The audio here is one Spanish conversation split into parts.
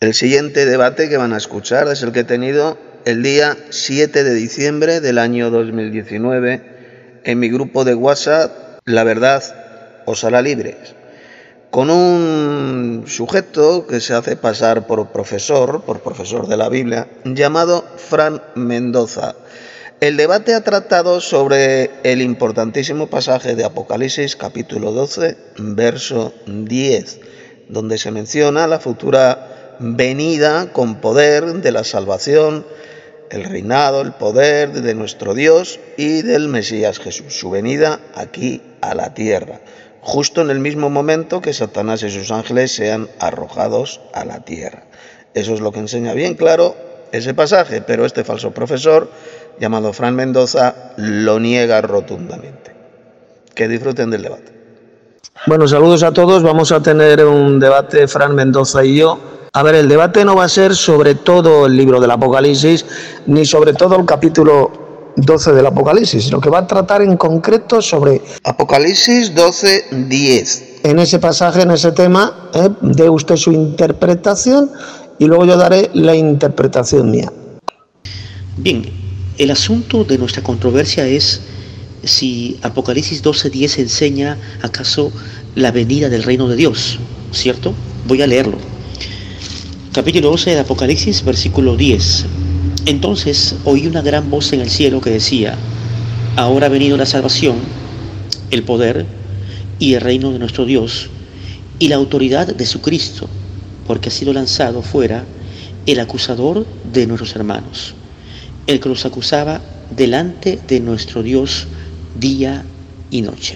El siguiente debate que van a escuchar es el que he tenido el día 7 de diciembre del año 2019 en mi grupo de WhatsApp, La Verdad os hará libres, con un sujeto que se hace pasar por profesor de la Biblia, llamado Fran Mendoza. El debate ha tratado sobre el importantísimo pasaje de Apocalipsis capítulo 12, verso 10, donde se menciona la futura venida con poder de la salvación, el reinado, el poder de nuestro Dios y del Mesías Jesús, su venida aquí a la tierra, justo en el mismo momento que Satanás y sus ángeles sean arrojados a la tierra. Eso es lo que enseña bien claro ese pasaje, pero este falso profesor, llamado Fran Mendoza, lo niega rotundamente. Que disfruten del debate. Bueno, saludos a todos. Vamos a tener un debate, Fran Mendoza y yo. A ver, el debate no va a ser sobre todo el libro del Apocalipsis, ni sobre todo el capítulo 12 del Apocalipsis, sino que va a tratar en concreto sobre Apocalipsis 12, 10. En ese pasaje, en ese tema, dé usted su interpretación y luego yo daré la interpretación mía. Bien, el asunto de nuestra controversia es si Apocalipsis 12:10 enseña acaso la venida del reino de Dios, ¿cierto? Voy a leerlo. Capítulo 12 de Apocalipsis, versículo 10. Entonces oí una gran voz en el cielo que decía: ahora ha venido la salvación, el poder y el reino de nuestro Dios y la autoridad de su Cristo, porque ha sido lanzado fuera el acusador de nuestros hermanos, el que los acusaba delante de nuestro Dios día y noche.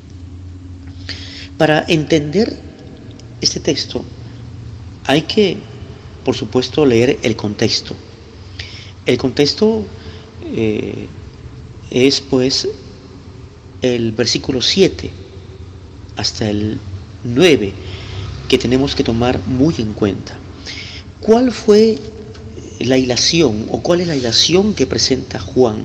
Para entender este texto hay que, por supuesto, leer el contexto. El contexto es pues el versículo 7 hasta el 9 que tenemos que tomar muy en cuenta. ¿Cuál fue la ilación o cuál es la ilación que presenta Juan?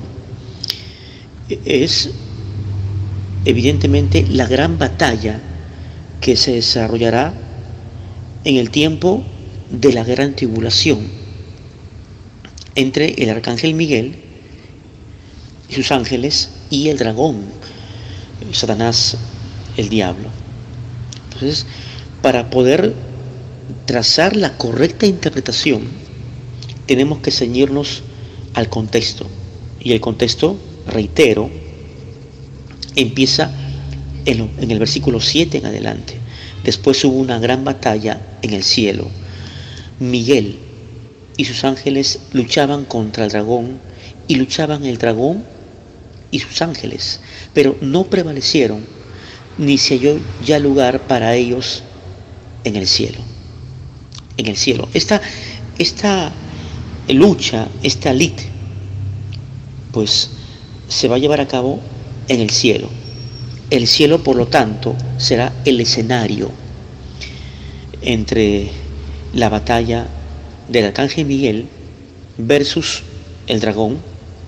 Es evidentemente la gran batalla que se desarrollará en el tiempo de la gran tribulación entre el arcángel Miguel y sus ángeles y el dragón, Satanás, el diablo. Entonces, para poder trazar la correcta interpretación, tenemos que ceñirnos al contexto. Y el contexto, reitero, empieza en el versículo 7 en adelante. Después hubo una gran batalla en el cielo. Miguel y sus ángeles luchaban contra el dragón, y luchaban el dragón y sus ángeles, pero no prevalecieron, ni se halló ya lugar para ellos en el cielo. En el cielo. Esta lucha, esta lid, pues se va a llevar a cabo en el cielo. El cielo, por lo tanto, será el escenario entre la batalla del arcángel Miguel versus el dragón,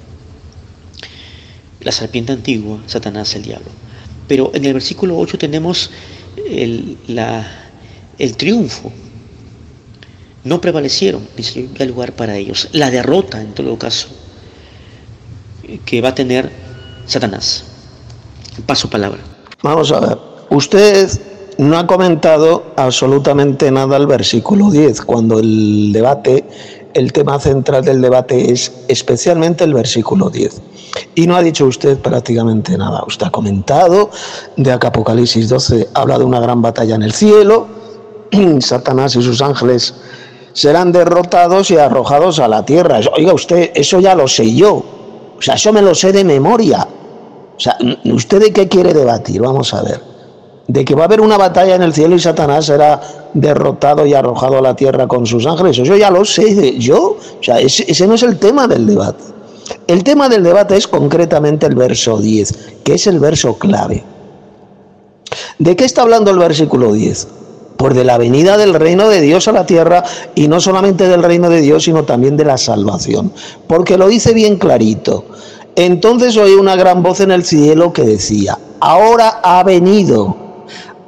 la serpiente antigua, Satanás, el diablo. Pero en el versículo 8 tenemos el triunfo. No prevalecieron, ni se dio lugar para ellos. La derrota, en todo caso, que va a tener Satanás. Paso palabra. Vamos a ver. Usted no ha comentado absolutamente nada al versículo 10, cuando el tema central del debate es especialmente el versículo 10. Y no ha dicho usted prácticamente nada. Usted ha comentado de que Apocalipsis 12 habla de una gran batalla en el cielo, Satanás y sus ángeles serán derrotados y arrojados a la tierra. Oiga usted, eso ya lo sé yo. O sea, eso me lo sé de memoria. O sea, ¿usted de qué quiere debatir? Vamos a ver. De que va a haber una batalla en el cielo y Satanás será derrotado y arrojado a la tierra con sus ángeles. Eso ya lo sé yo. O sea, ese no es el tema del debate. El tema del debate es concretamente el verso 10, que es el verso clave. ¿De qué está hablando el versículo 10? Pues de la venida del reino de Dios a la tierra, y no solamente del reino de Dios, sino también de la salvación. Porque lo dice bien clarito. Entonces oí una gran voz en el cielo que decía: ahora ha venido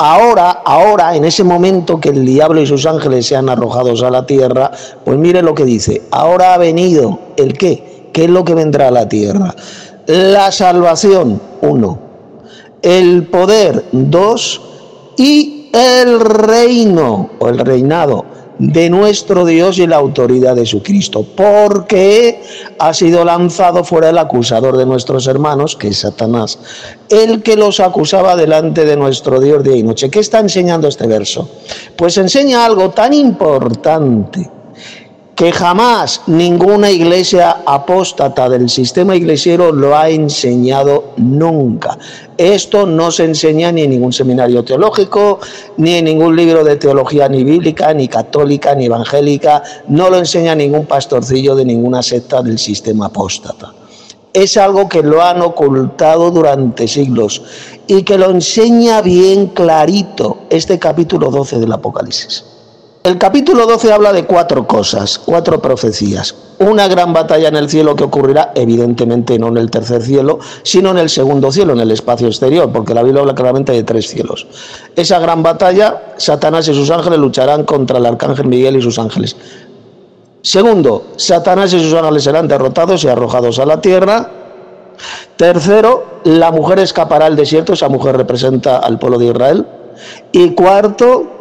ahora, en ese momento que el diablo y sus ángeles sean arrojados a la tierra, pues mire lo que dice, ahora ha venido, ¿el qué? ¿Qué es lo que vendrá a la tierra? La salvación, 1, el poder, 2, y el reino o el reinado de nuestro Dios y la autoridad de su Cristo, porque ha sido lanzado fuera el acusador de nuestros hermanos, que es Satanás, el que los acusaba delante de nuestro Dios día y noche. ¿Qué está enseñando este verso? Pues enseña algo tan importante que jamás ninguna iglesia apóstata del sistema iglesiero lo ha enseñado nunca. Esto no se enseña ni en ningún seminario teológico, ni en ningún libro de teología ni bíblica, ni católica, ni evangélica, no lo enseña ningún pastorcillo de ninguna secta del sistema apóstata. Es algo que lo han ocultado durante siglos y que lo enseña bien clarito este capítulo 12 del Apocalipsis. El capítulo 12 habla de 4 cosas, 4 profecías. Una gran batalla en el cielo que ocurrirá, evidentemente no en el tercer cielo, sino en el segundo cielo, en el espacio exterior, porque la Biblia habla claramente de 3 cielos. Esa gran batalla, Satanás y sus ángeles lucharán contra el arcángel Miguel y sus ángeles. Segundo, Satanás y sus ángeles serán derrotados y arrojados a la tierra. Tercero, la mujer escapará al desierto, esa mujer representa al pueblo de Israel. Y cuarto,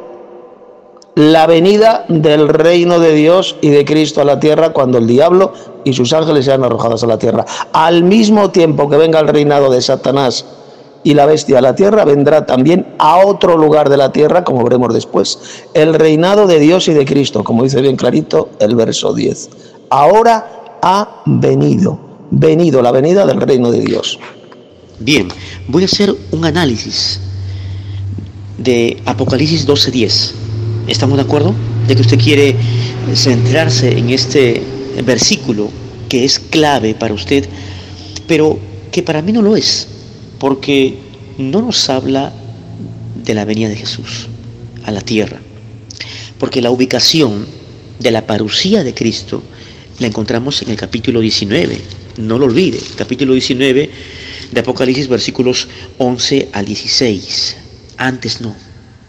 la venida del reino de Dios y de Cristo a la tierra cuando el diablo y sus ángeles sean arrojados a la tierra. Al mismo tiempo que venga el reinado de Satanás y la bestia a la tierra, vendrá también a otro lugar de la tierra, como veremos después, el reinado de Dios y de Cristo, como dice bien clarito el verso 10. Ahora ha venido la venida del reino de Dios. Bien, voy a hacer un análisis de Apocalipsis 12:10. ¿Estamos de acuerdo? De que usted quiere centrarse en este versículo que es clave para usted, pero que para mí no lo es, porque no nos habla de la venida de Jesús a la tierra, porque la ubicación de la parucía de Cristo la encontramos en el capítulo 19, no lo olvide, capítulo 19 de Apocalipsis, versículos 11 al 16, antes no.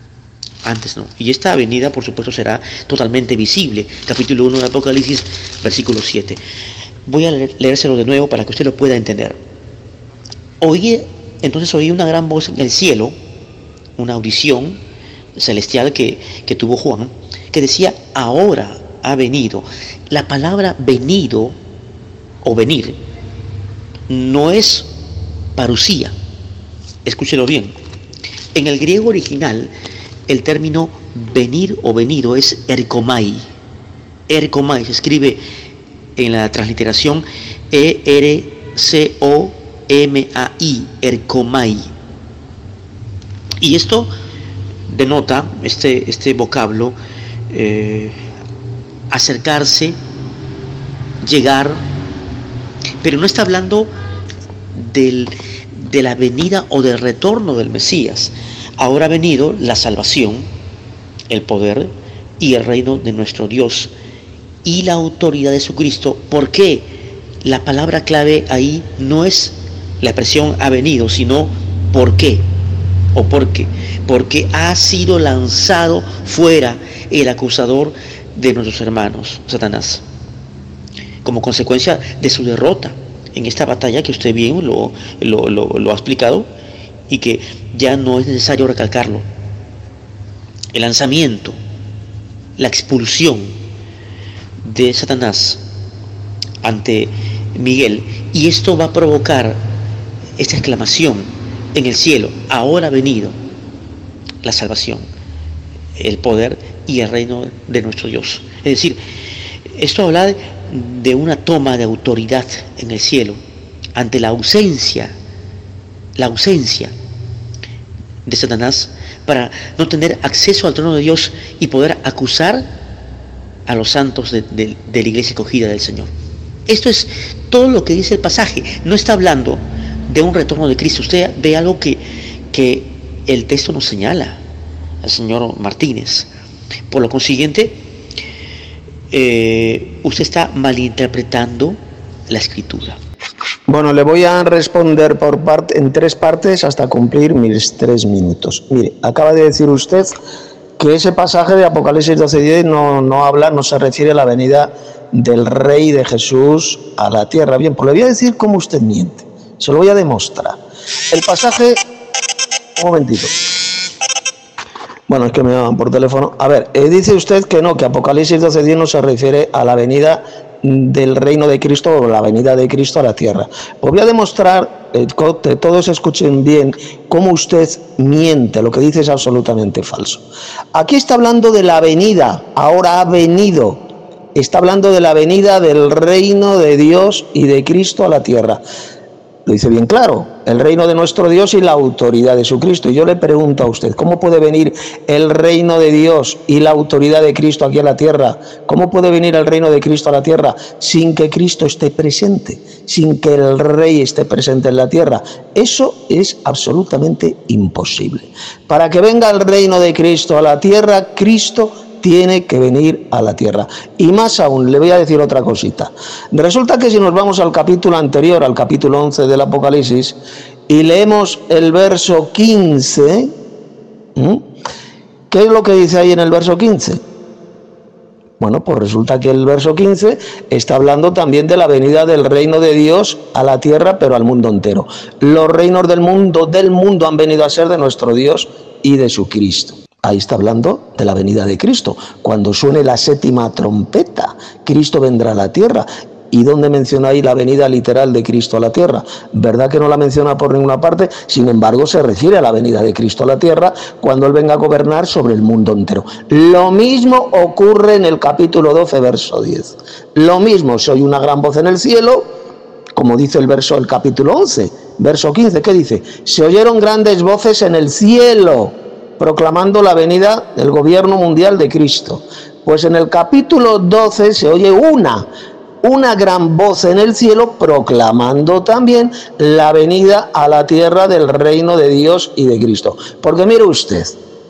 Y esta venida, por supuesto, será totalmente visible. Capítulo 1 de Apocalipsis, versículo 7. Voy a leérselo de nuevo para que usted lo pueda entender. Entonces oí una gran voz en el cielo, una audición celestial que tuvo Juan, que decía, ahora ha venido. La palabra venido o venir no es parucía. Escúchelo bien. En el griego original, el término venir o venido es erkomai. Erkomai se escribe en la transliteración E-R-C-O-M-A-I, erkomai. Y esto denota, este vocablo, acercarse, llegar, pero no está hablando de la venida o del retorno del Mesías. Ahora ha venido la salvación, el poder y el reino de nuestro Dios y la autoridad de su Cristo. ¿Por qué? La palabra clave ahí no es la expresión ha venido, sino ¿por qué? ¿O por qué? Porque ha sido lanzado fuera el acusador de nuestros hermanos, Satanás, como consecuencia de su derrota en esta batalla que usted bien lo ha explicado, y que ya no es necesario recalcarlo. El lanzamiento, la expulsión de Satanás ante Miguel, y esto va a provocar esta exclamación en el cielo, ahora ha venido la salvación, el poder y el reino de nuestro Dios. Es decir, esto habla de una toma de autoridad en el cielo ante la ausencia de Satanás, para no tener acceso al trono de Dios y poder acusar a los santos de la iglesia escogida del Señor. Esto es todo lo que dice el pasaje. No está hablando de un retorno de Cristo. Usted ve algo que el texto nos señala, al señor Martínez. Por lo consiguiente, usted está malinterpretando la Escritura. Bueno, le voy a responder en 3 partes hasta cumplir mis 3 minutos. Mire, acaba de decir usted que ese pasaje de Apocalipsis 12:10 no se refiere a la venida del Rey de Jesús a la tierra. Bien, pues le voy a decir cómo usted miente. Se lo voy a demostrar. El pasaje... Un momentito. Bueno, es que me llaman por teléfono. A ver, dice usted que no, que Apocalipsis 12:10 no se refiere a la venida del reino de Cristo o la venida de Cristo a la tierra. Pues voy a demostrar, que todos escuchen bien, cómo usted miente, lo que dice es absolutamente falso. Aquí está hablando de la venida, ahora ha venido, está hablando de la venida del reino de Dios y de Cristo a la tierra. Lo dice bien claro, el reino de nuestro Dios y la autoridad de su Cristo. Y yo le pregunto a usted, ¿cómo puede venir el reino de Dios y la autoridad de Cristo aquí a la tierra? ¿Cómo puede venir el reino de Cristo a la tierra sin que Cristo esté presente, sin que el Rey esté presente en la tierra? Eso es absolutamente imposible. Para que venga el reino de Cristo a la tierra, Cristo tiene que venir a la tierra. Y más aún, le voy a decir otra cosita. Resulta que si nos vamos al capítulo anterior, al capítulo 11 del Apocalipsis, y leemos el verso 15, ¿qué es lo que dice ahí en el verso 15? Bueno, pues resulta que el verso 15 está hablando también de la venida del reino de Dios a la tierra, pero al mundo entero. Los reinos del mundo han venido a ser de nuestro Dios y de su Cristo. Ahí está hablando de la venida de Cristo. Cuando suene la 7ª trompeta, Cristo vendrá a la tierra. ¿Y dónde menciona ahí la venida literal de Cristo a la tierra? ¿Verdad que no la menciona por ninguna parte? Sin embargo, se refiere a la venida de Cristo a la tierra cuando Él venga a gobernar sobre el mundo entero. Lo mismo ocurre en el capítulo 12, verso 10. Lo mismo, se oye una gran voz en el cielo, como dice el capítulo 11, verso 15. ¿Qué dice? Se oyeron grandes voces en el cielo, proclamando la venida del gobierno mundial de Cristo. Pues en el capítulo 12 se oye una gran voz en el cielo proclamando también la venida a la tierra del reino de Dios y de Cristo. Porque mire usted,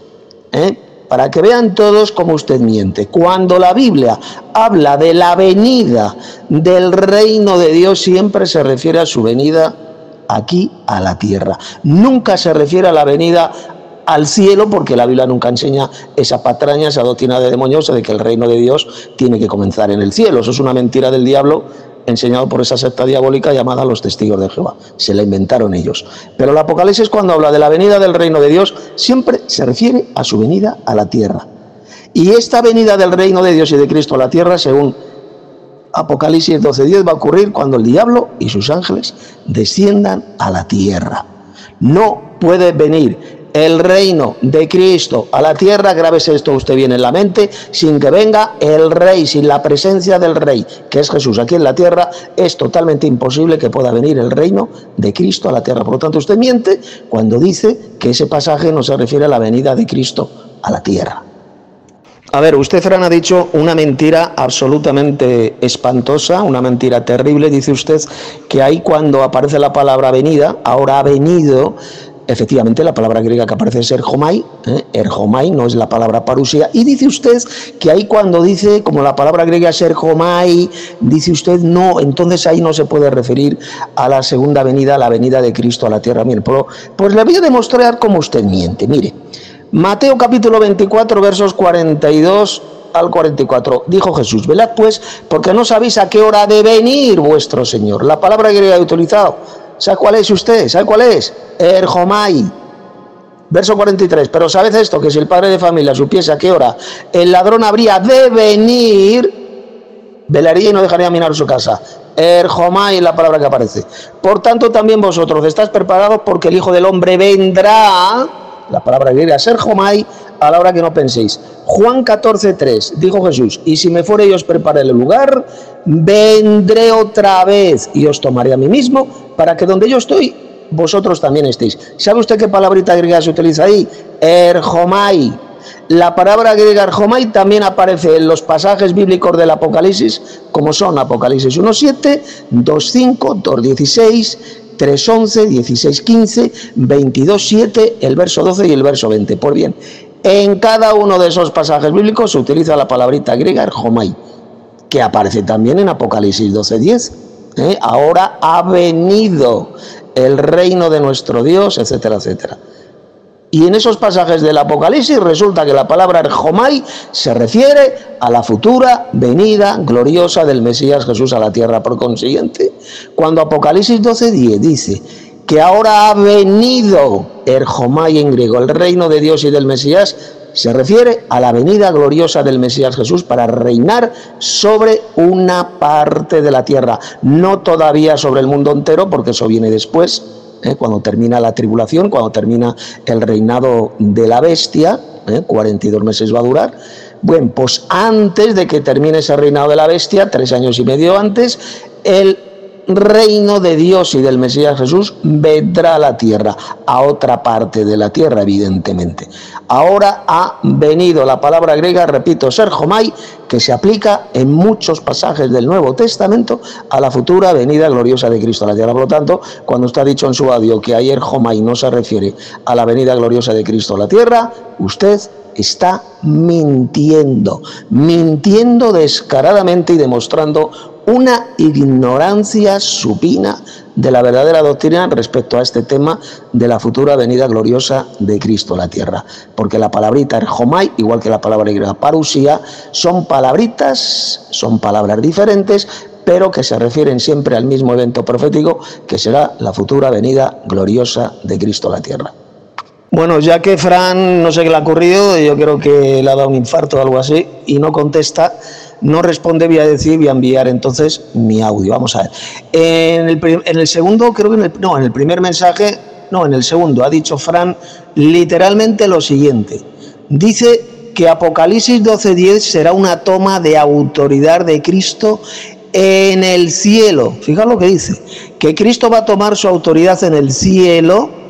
para que vean todos cómo usted miente, cuando la Biblia habla de la venida del reino de Dios, siempre se refiere a su venida aquí a la tierra. Nunca se refiere a la venida al cielo, porque la Biblia nunca enseña esa patraña, esa doctrina de demonios de que el reino de Dios tiene que comenzar en el cielo. Eso es una mentira del diablo enseñado por esa secta diabólica llamada los testigos de Jehová. Se la inventaron ellos. Pero el Apocalipsis, cuando habla de la venida del reino de Dios, siempre se refiere a su venida a la tierra. Y esta venida del reino de Dios y de Cristo a la tierra, según Apocalipsis 12:10, va a ocurrir cuando el diablo y sus ángeles desciendan a la tierra. No puede venir el reino de Cristo a la tierra, grábese esto usted bien en la mente, sin que venga el Rey, sin la presencia del Rey, que es Jesús aquí en la tierra. Es totalmente imposible que pueda venir el reino de Cristo a la tierra. Por lo tanto, usted miente cuando dice que ese pasaje no se refiere a la venida de Cristo a la tierra. A ver, usted, Fran, ha dicho una mentira absolutamente espantosa, una mentira terrible. Dice usted que ahí cuando aparece la palabra venida, ahora ha venido. Efectivamente, la palabra griega que aparece es erjomai, erjomai, no es la palabra parusia. Y dice usted que ahí cuando dice, como la palabra griega es erjomai, dice usted no, entonces ahí no se puede referir a la segunda venida, a la venida de Cristo a la tierra. Mire, pues le voy a demostrar cómo usted miente. Mire, Mateo capítulo 24, versos 42 al 44. Dijo Jesús: velad pues, porque no sabéis a qué hora ha de venir vuestro Señor. La palabra griega he utilizado. ¿Sabe cuál es usted? ¿Sabe cuál es? Erjomai. Verso 43. Pero sabed esto, que si el padre de familia supiese a qué hora el ladrón habría de venir, velaría y no dejaría mirar su casa. Erjomai es la palabra que aparece. Por tanto, también vosotros estáis preparados, porque el Hijo del Hombre vendrá, la palabra griega es erjomai, a la hora que no penséis. Juan 14:3, dijo Jesús: y si me fuere y os preparé el lugar, vendré otra vez y os tomaré a mí mismo, para que donde yo estoy, vosotros también estéis. ¿Sabe usted qué palabrita griega se utiliza ahí? Erjomai. La palabra griega erjomai también aparece en los pasajes bíblicos del Apocalipsis, como son Apocalipsis 1:7, 2:5, 2:16, 3:11, 16:15, 22:7, el verso 12 y el verso 20. Pues bien, en cada uno de esos pasajes bíblicos se utiliza la palabrita griega erjomai, que aparece también en Apocalipsis 12:10. Ahora ha venido el reino de nuestro Dios, etcétera, etcétera. Y en esos pasajes del Apocalipsis resulta que la palabra erjomai se refiere a la futura venida gloriosa del Mesías Jesús a la tierra. Por consiguiente, cuando Apocalipsis 12:10 dice que ahora ha venido erjomai en griego, el reino de Dios y del Mesías, se refiere a la venida gloriosa del Mesías Jesús para reinar sobre una parte de la tierra, no todavía sobre el mundo entero, porque eso viene después, cuando termina la tribulación, cuando termina el reinado de la bestia, 42 meses va a durar. Bueno, pues antes de que termine ese reinado de la bestia, 3 años y medio antes, el reino de Dios y del Mesías Jesús vendrá a la tierra, a otra parte de la tierra, evidentemente. Ahora ha venido, la palabra griega, repito, serjomai, que se aplica en muchos pasajes del Nuevo Testamento a la futura venida gloriosa de Cristo a la tierra. Por lo tanto, cuando está dicho en su audio que ayer erjomai no se refiere a la venida gloriosa de Cristo a la tierra, usted está mintiendo descaradamente y demostrando una ignorancia supina de la verdadera doctrina respecto a este tema de la futura venida gloriosa de Cristo a la tierra. Porque la palabrita erjomai, igual que la palabra griega parusía, son palabras diferentes, pero que se refieren siempre al mismo evento profético, que será la futura venida gloriosa de Cristo a la tierra. Bueno, ya que Fran no sé qué le ha ocurrido, yo creo que le ha dado un infarto o algo así, y no contesta, no responde, voy a enviar entonces mi audio. Vamos a ver. En el segundo, creo que en el primer mensaje, en el segundo, ha dicho Fran literalmente lo siguiente. Dice que Apocalipsis 12:10 será una toma de autoridad de Cristo en el cielo. Fijaos lo que dice, que Cristo va a tomar su autoridad en el cielo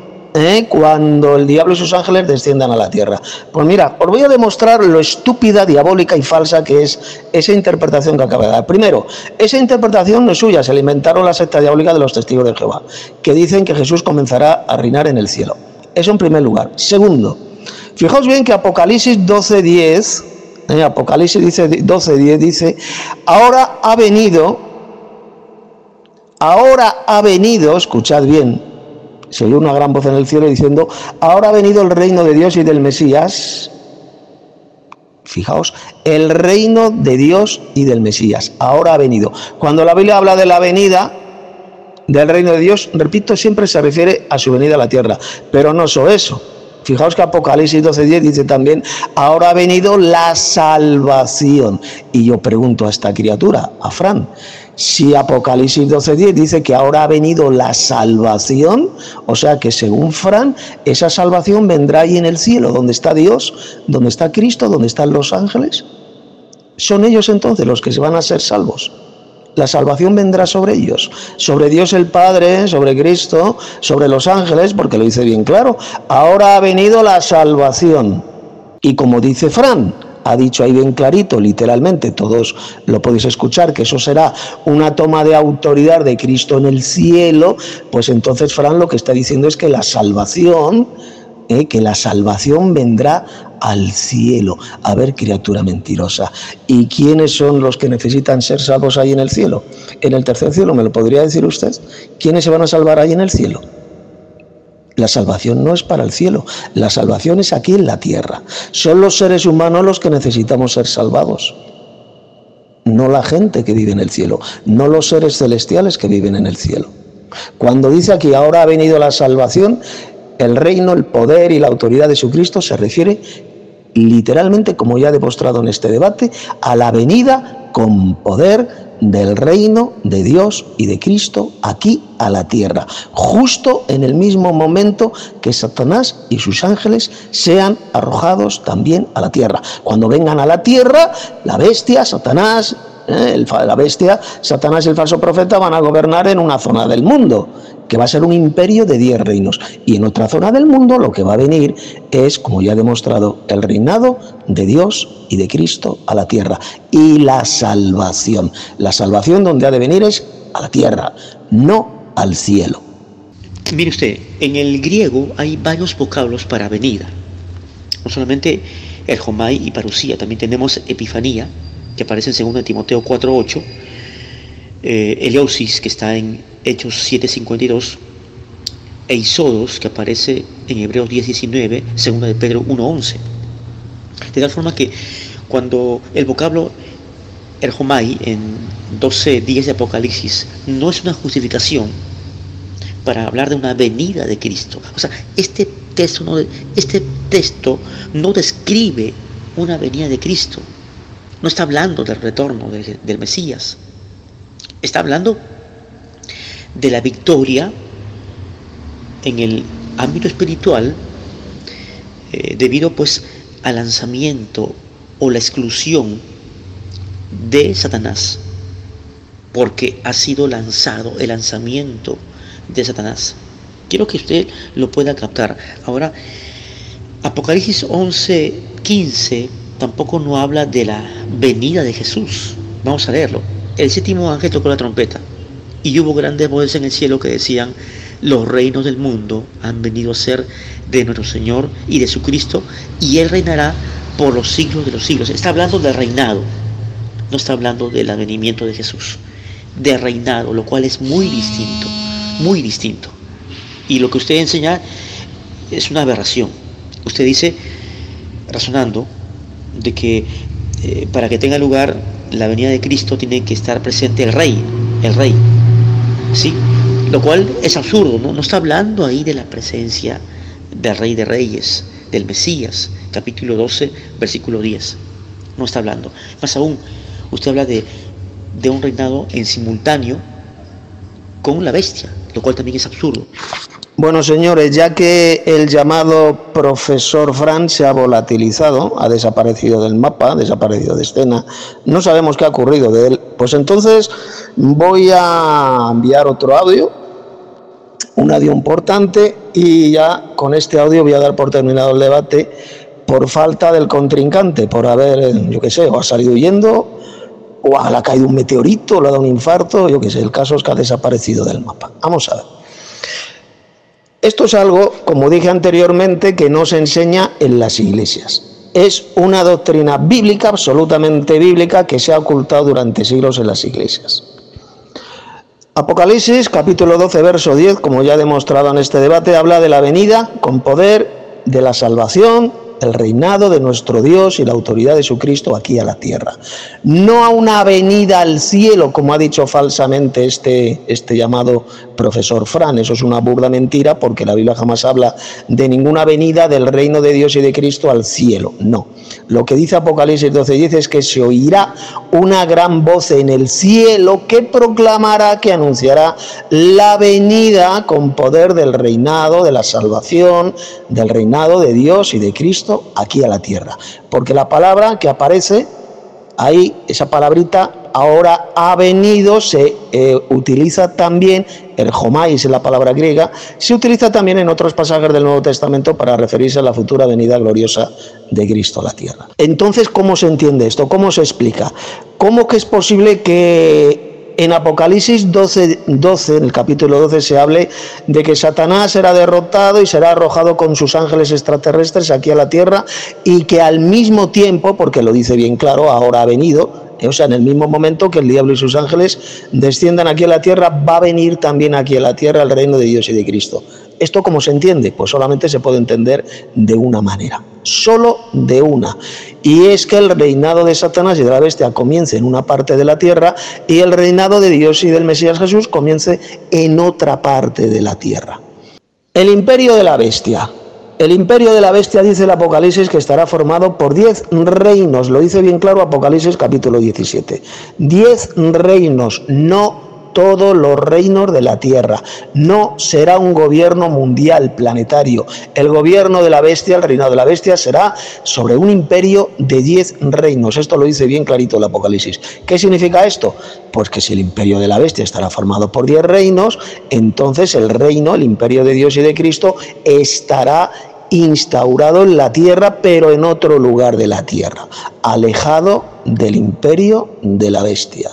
cuando el diablo y sus ángeles desciendan a la tierra. Pues mira, os voy a demostrar lo estúpida, diabólica y falsa que es esa interpretación que acaba de dar. Primero, esa interpretación no es suya, se la inventaron la secta diabólica de los testigos de Jehová, que dicen que Jesús comenzará a reinar en el cielo. Eso en primer lugar. Segundo, fijaos bien que Apocalipsis 12:10, Apocalipsis 12:10 dice, ahora ha venido, escuchad bien, se oyó una gran voz en el cielo diciendo, ahora ha venido el reino de Dios y del Mesías. Fijaos, el reino de Dios y del Mesías, ahora ha venido. Cuando la Biblia habla de la venida del reino de Dios, repito, siempre se refiere a su venida a la tierra, pero no solo eso. Fijaos que Apocalipsis 12:10 dice también, ahora ha venido la salvación. Y yo pregunto a esta criatura, a Fran, si Apocalipsis 12:10 dice que ahora ha venido la salvación, o sea que según Fran, esa salvación vendrá ahí en el cielo, donde está Dios, donde está Cristo, donde están los ángeles. ¿Son ellos entonces los que se van a ser salvos? La salvación vendrá sobre ellos, sobre Dios el Padre, sobre Cristo, sobre los ángeles, porque lo dice bien claro. Ahora ha venido la salvación. Y como dice Fran, ha dicho ahí bien clarito, literalmente, todos lo podéis escuchar, que eso será una toma de autoridad de Cristo en el cielo, pues entonces Fran lo que está diciendo es que la salvación vendrá al cielo. A ver, criatura mentirosa, ¿y quiénes son los que necesitan ser salvos ahí en el cielo? En el tercer cielo, ¿me lo podría decir usted? ¿Quiénes se van a salvar ahí en el cielo? La salvación no es para el cielo, la salvación es aquí en la tierra. Son los seres humanos los que necesitamos ser salvados, no la gente que vive en el cielo, no los seres celestiales que viven en el cielo. Cuando dice aquí, ahora ha venido la salvación, el reino, el poder y la autoridad de su Cristo se refiere literalmente, como ya he demostrado en este debate, a la venida con poder del reino de Dios y de Cristo aquí a la tierra, justo en el mismo momento que Satanás y sus ángeles sean arrojados también a la tierra. Cuando vengan a la tierra, la bestia, Satanás, Satanás y el falso profeta van a gobernar en una zona del mundo, que va a ser un imperio de 10 reinos. Y en otra zona del mundo lo que va a venir es, como ya he demostrado, el reinado de Dios y de Cristo a la tierra. Y la salvación donde ha de venir es a la tierra, no al cielo. Mire usted, en el griego hay varios vocablos para venida. No solamente erjomai y parusía, también tenemos epifanía, que aparece en 2 Timoteo 4:8, Eleusis, que está en Hechos 7:52, e Isodos, que aparece en Hebreos 10:19, segunda de Pedro 1:11. De tal forma que cuando el vocablo erjomai en 12:10 de Apocalipsis no es una justificación para hablar de una venida de Cristo. O sea, este texto no describe una venida de Cristo. No está hablando del retorno del Mesías. Está hablando de la victoria en el ámbito espiritual debido pues al lanzamiento o la exclusión de Satanás, porque ha sido lanzado, el lanzamiento de Satanás. Quiero que usted lo pueda captar. Ahora, Apocalipsis 11:15 tampoco no habla de la venida de Jesús. Vamos a leerlo. El séptimo ángel tocó la trompeta y hubo grandes voces en el cielo que decían: los reinos del mundo han venido a ser de nuestro Señor y de su Cristo, y Él reinará por los siglos de los siglos. Está hablando del reinado, no está hablando del advenimiento de Jesús, de reinado, lo cual es muy distinto, muy distinto. Y lo que usted enseña es una aberración. Usted dice, razonando, de que para que tenga lugar la venida de Cristo tiene que estar presente el rey, ¿sí? Lo cual es absurdo, ¿no? No está hablando ahí de la presencia del Rey de Reyes, del Mesías, capítulo 12, versículo 10. No está hablando. Más aún, usted habla de un reinado en simultáneo con la bestia, lo cual también es absurdo. Bueno, señores, ya que el llamado profesor Fran se ha volatilizado, ha desaparecido del mapa, ha desaparecido de escena, no sabemos qué ha ocurrido de él, pues entonces voy a enviar otro audio, un audio importante, y ya con este audio voy a dar por terminado el debate por falta del contrincante, por haber, yo qué sé, o ha salido huyendo, o le ha caído un meteorito, o le ha dado un infarto, yo qué sé, el caso es que ha desaparecido del mapa. Vamos a ver. Esto es algo, como dije anteriormente, que no se enseña en las iglesias. Es una doctrina bíblica, absolutamente bíblica, que se ha ocultado durante siglos en las iglesias. Apocalipsis, capítulo 12, verso 10, como ya he demostrado en este debate, habla de la venida con poder, de la salvación, el reinado de nuestro Dios y la autoridad de su Cristo aquí a la tierra. No a una venida al cielo, como ha dicho falsamente este llamado profesor Fran. Eso es una burda mentira, porque la Biblia jamás habla de ninguna venida del reino de Dios y de Cristo al cielo. No. Lo que dice Apocalipsis 12:10 es que se oirá una gran voz en el cielo que proclamará, que anunciará la venida con poder del reinado, de la salvación, del reinado de Dios y de Cristo aquí a la tierra. Porque la palabra que aparece ahí, esa palabrita, ahora ha venido, se utiliza también, erjomai es la palabra griega, se utiliza también en otros pasajes del Nuevo Testamento para referirse a la futura venida gloriosa de Cristo a la tierra. Entonces, ¿cómo se entiende esto? ¿Cómo se explica? ¿Cómo que es posible que en Apocalipsis 12, en el capítulo 12, se hable de que Satanás será derrotado y será arrojado con sus ángeles extraterrestres aquí a la tierra, y que al mismo tiempo, porque lo dice bien claro, ahora ha venido, o sea, en el mismo momento que el diablo y sus ángeles desciendan aquí a la tierra, va a venir también aquí a la tierra el reino de Dios y de Cristo? ¿Esto cómo se entiende? Pues solamente se puede entender de una manera, solo de una, y es que el reinado de Satanás y de la bestia comience en una parte de la tierra, y el reinado de Dios y del Mesías Jesús comience en otra parte de la tierra. El imperio de la bestia. El imperio de la bestia, dice el Apocalipsis, que estará formado por 10 reinos, lo dice bien claro Apocalipsis capítulo 17. 10 reinos, no todos los reinos de la tierra. No será un gobierno mundial, planetario. El gobierno de la bestia, el reinado de la bestia, será sobre un imperio de 10 reinos. Esto lo dice bien clarito el Apocalipsis. ¿Qué significa esto? Pues que si el imperio de la bestia estará formado por 10 reinos, entonces el reino, el imperio de Dios y de Cristo, estará instaurado en la tierra, pero en otro lugar de la tierra, alejado del imperio de la bestia.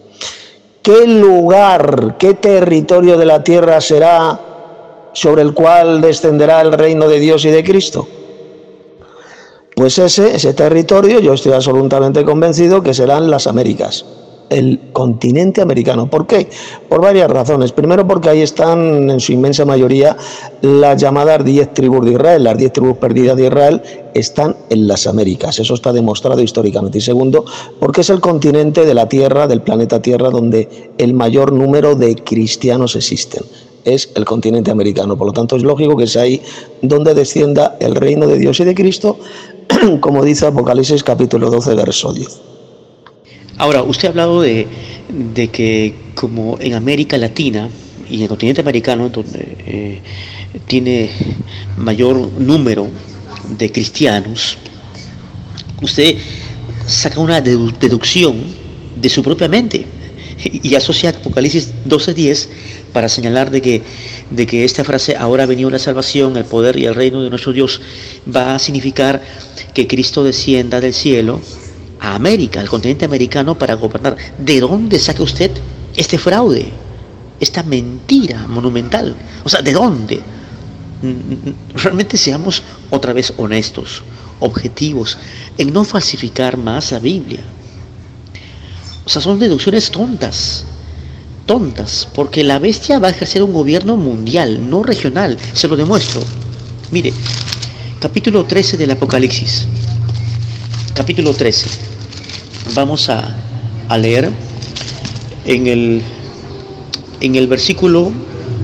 ¿Qué lugar, qué territorio de la tierra será sobre el cual descenderá el reino de Dios y de Cristo? Pues ese territorio, yo estoy absolutamente convencido que serán las Américas. el continente americano. ¿Por qué? Por varias razones. Primero, porque ahí están en su inmensa mayoría las llamadas 10 tribus de Israel. Las 10 tribus perdidas de Israel están en las Américas. Eso está demostrado históricamente. Y segundo, porque es el continente de la Tierra, del planeta Tierra, donde el mayor número de cristianos existen. Es el continente americano. Por lo tanto, es lógico que sea ahí donde descienda el reino de Dios y de Cristo, como dice Apocalipsis capítulo 12, verso 10. Ahora, usted ha hablado de que como en América Latina y en el continente americano, donde tiene mayor número de cristianos, usted saca una deducción de su propia mente y asocia Apocalipsis 12:10 para señalar de que esta frase, ahora ha venido la salvación, el poder y el reino de nuestro Dios, va a significar que Cristo descienda del cielo a América, al continente americano, para gobernar. ¿De dónde saca usted este fraude, esta mentira monumental? O sea, ¿de dónde? Realmente seamos otra vez honestos, objetivos, en no falsificar más la Biblia. O sea, son deducciones tontas, porque la bestia va a ejercer un gobierno mundial, no regional. Se lo demuestro. Mire, capítulo 13 del Apocalipsis. Capítulo 13. Vamos a leer en el versículo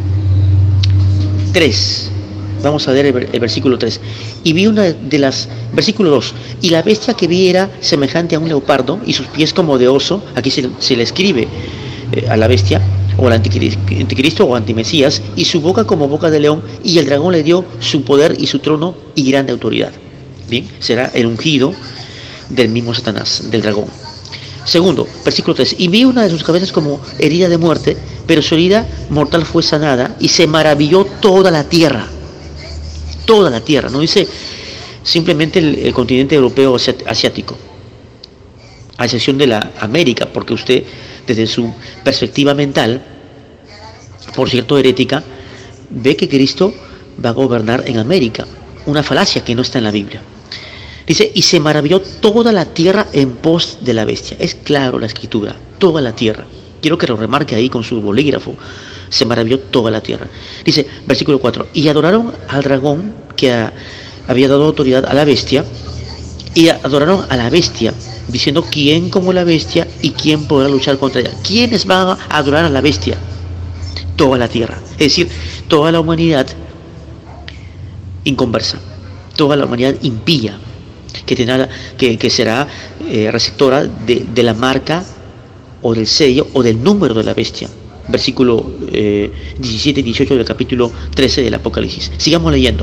3. Vamos a leer el versículo 3. Y vi una de las... Versículo 2. Y la bestia que vi era semejante a un leopardo, y sus pies como de oso. Aquí se le escribe a la bestia, o al anticristo o antimesías, y su boca como boca de león, y el dragón le dio su poder y su trono y grande autoridad. Bien, será el ungido del mismo Satanás, del dragón. Segundo, versículo 3. Y vi una de sus cabezas como herida de muerte, pero su herida mortal fue sanada, y se maravilló toda la tierra. Toda la tierra, no dice simplemente el continente europeo asiático, a excepción de la América, porque usted, desde su perspectiva mental, por cierto herética, ve que Cristo va a gobernar en América, una falacia que no está en la Biblia. Dice, y se maravilló toda la tierra en pos de la bestia. Es claro la escritura, toda la tierra. Quiero que lo remarque ahí con su bolígrafo. Se maravilló toda la tierra. Dice, versículo 4, y adoraron al dragón que había dado autoridad a la bestia, y adoraron a la bestia, diciendo, ¿quién como la bestia y quién podrá luchar contra ella? ¿Quiénes van a adorar a la bestia? Toda la tierra. Es decir, toda la humanidad inconversa, toda la humanidad impía, que será receptora de la marca o del sello o del número de la bestia. Versículo 17 y 18 del capítulo 13 del Apocalipsis. Sigamos leyendo.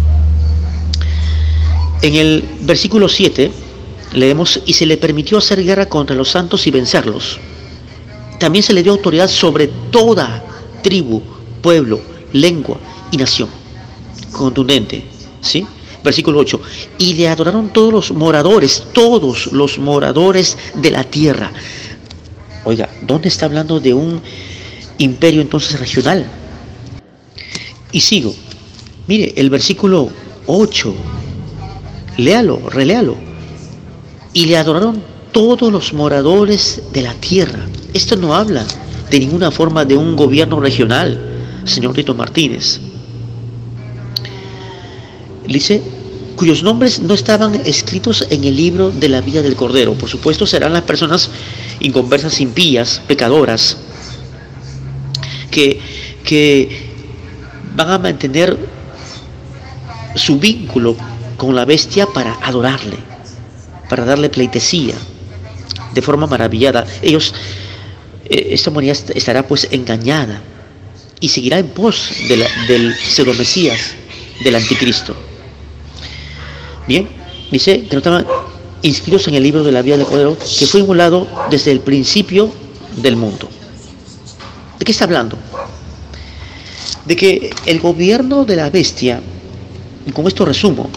En el versículo 7 leemos, y se le permitió hacer guerra contra los santos y vencerlos. También se le dio autoridad sobre toda tribu, pueblo, lengua y nación. Contundente, ¿sí? Versículo 8, y le adoraron todos los moradores de la tierra. Oiga, ¿dónde está hablando de un imperio entonces regional? Y sigo. Mire, el versículo 8, léalo, reléalo. Y le adoraron todos los moradores de la tierra. Esto no habla de ninguna forma de un gobierno regional, señor Tito Martínez. Dice, cuyos nombres no estaban escritos en el libro de la vida del Cordero. Por supuesto, serán las personas inconversas, impías, pecadoras, que van a mantener su vínculo con la bestia para adorarle, para darle pleitesía, de forma maravillada. Esta humanidad estará pues engañada y seguirá en pos del pseudo-mesías, del anticristo. Bien, dice que no estaban inscritos en el libro de la vida del Cordero, que fue inmolado desde el principio del mundo. ¿De qué está hablando? De que el gobierno de la bestia, y con esto resumo,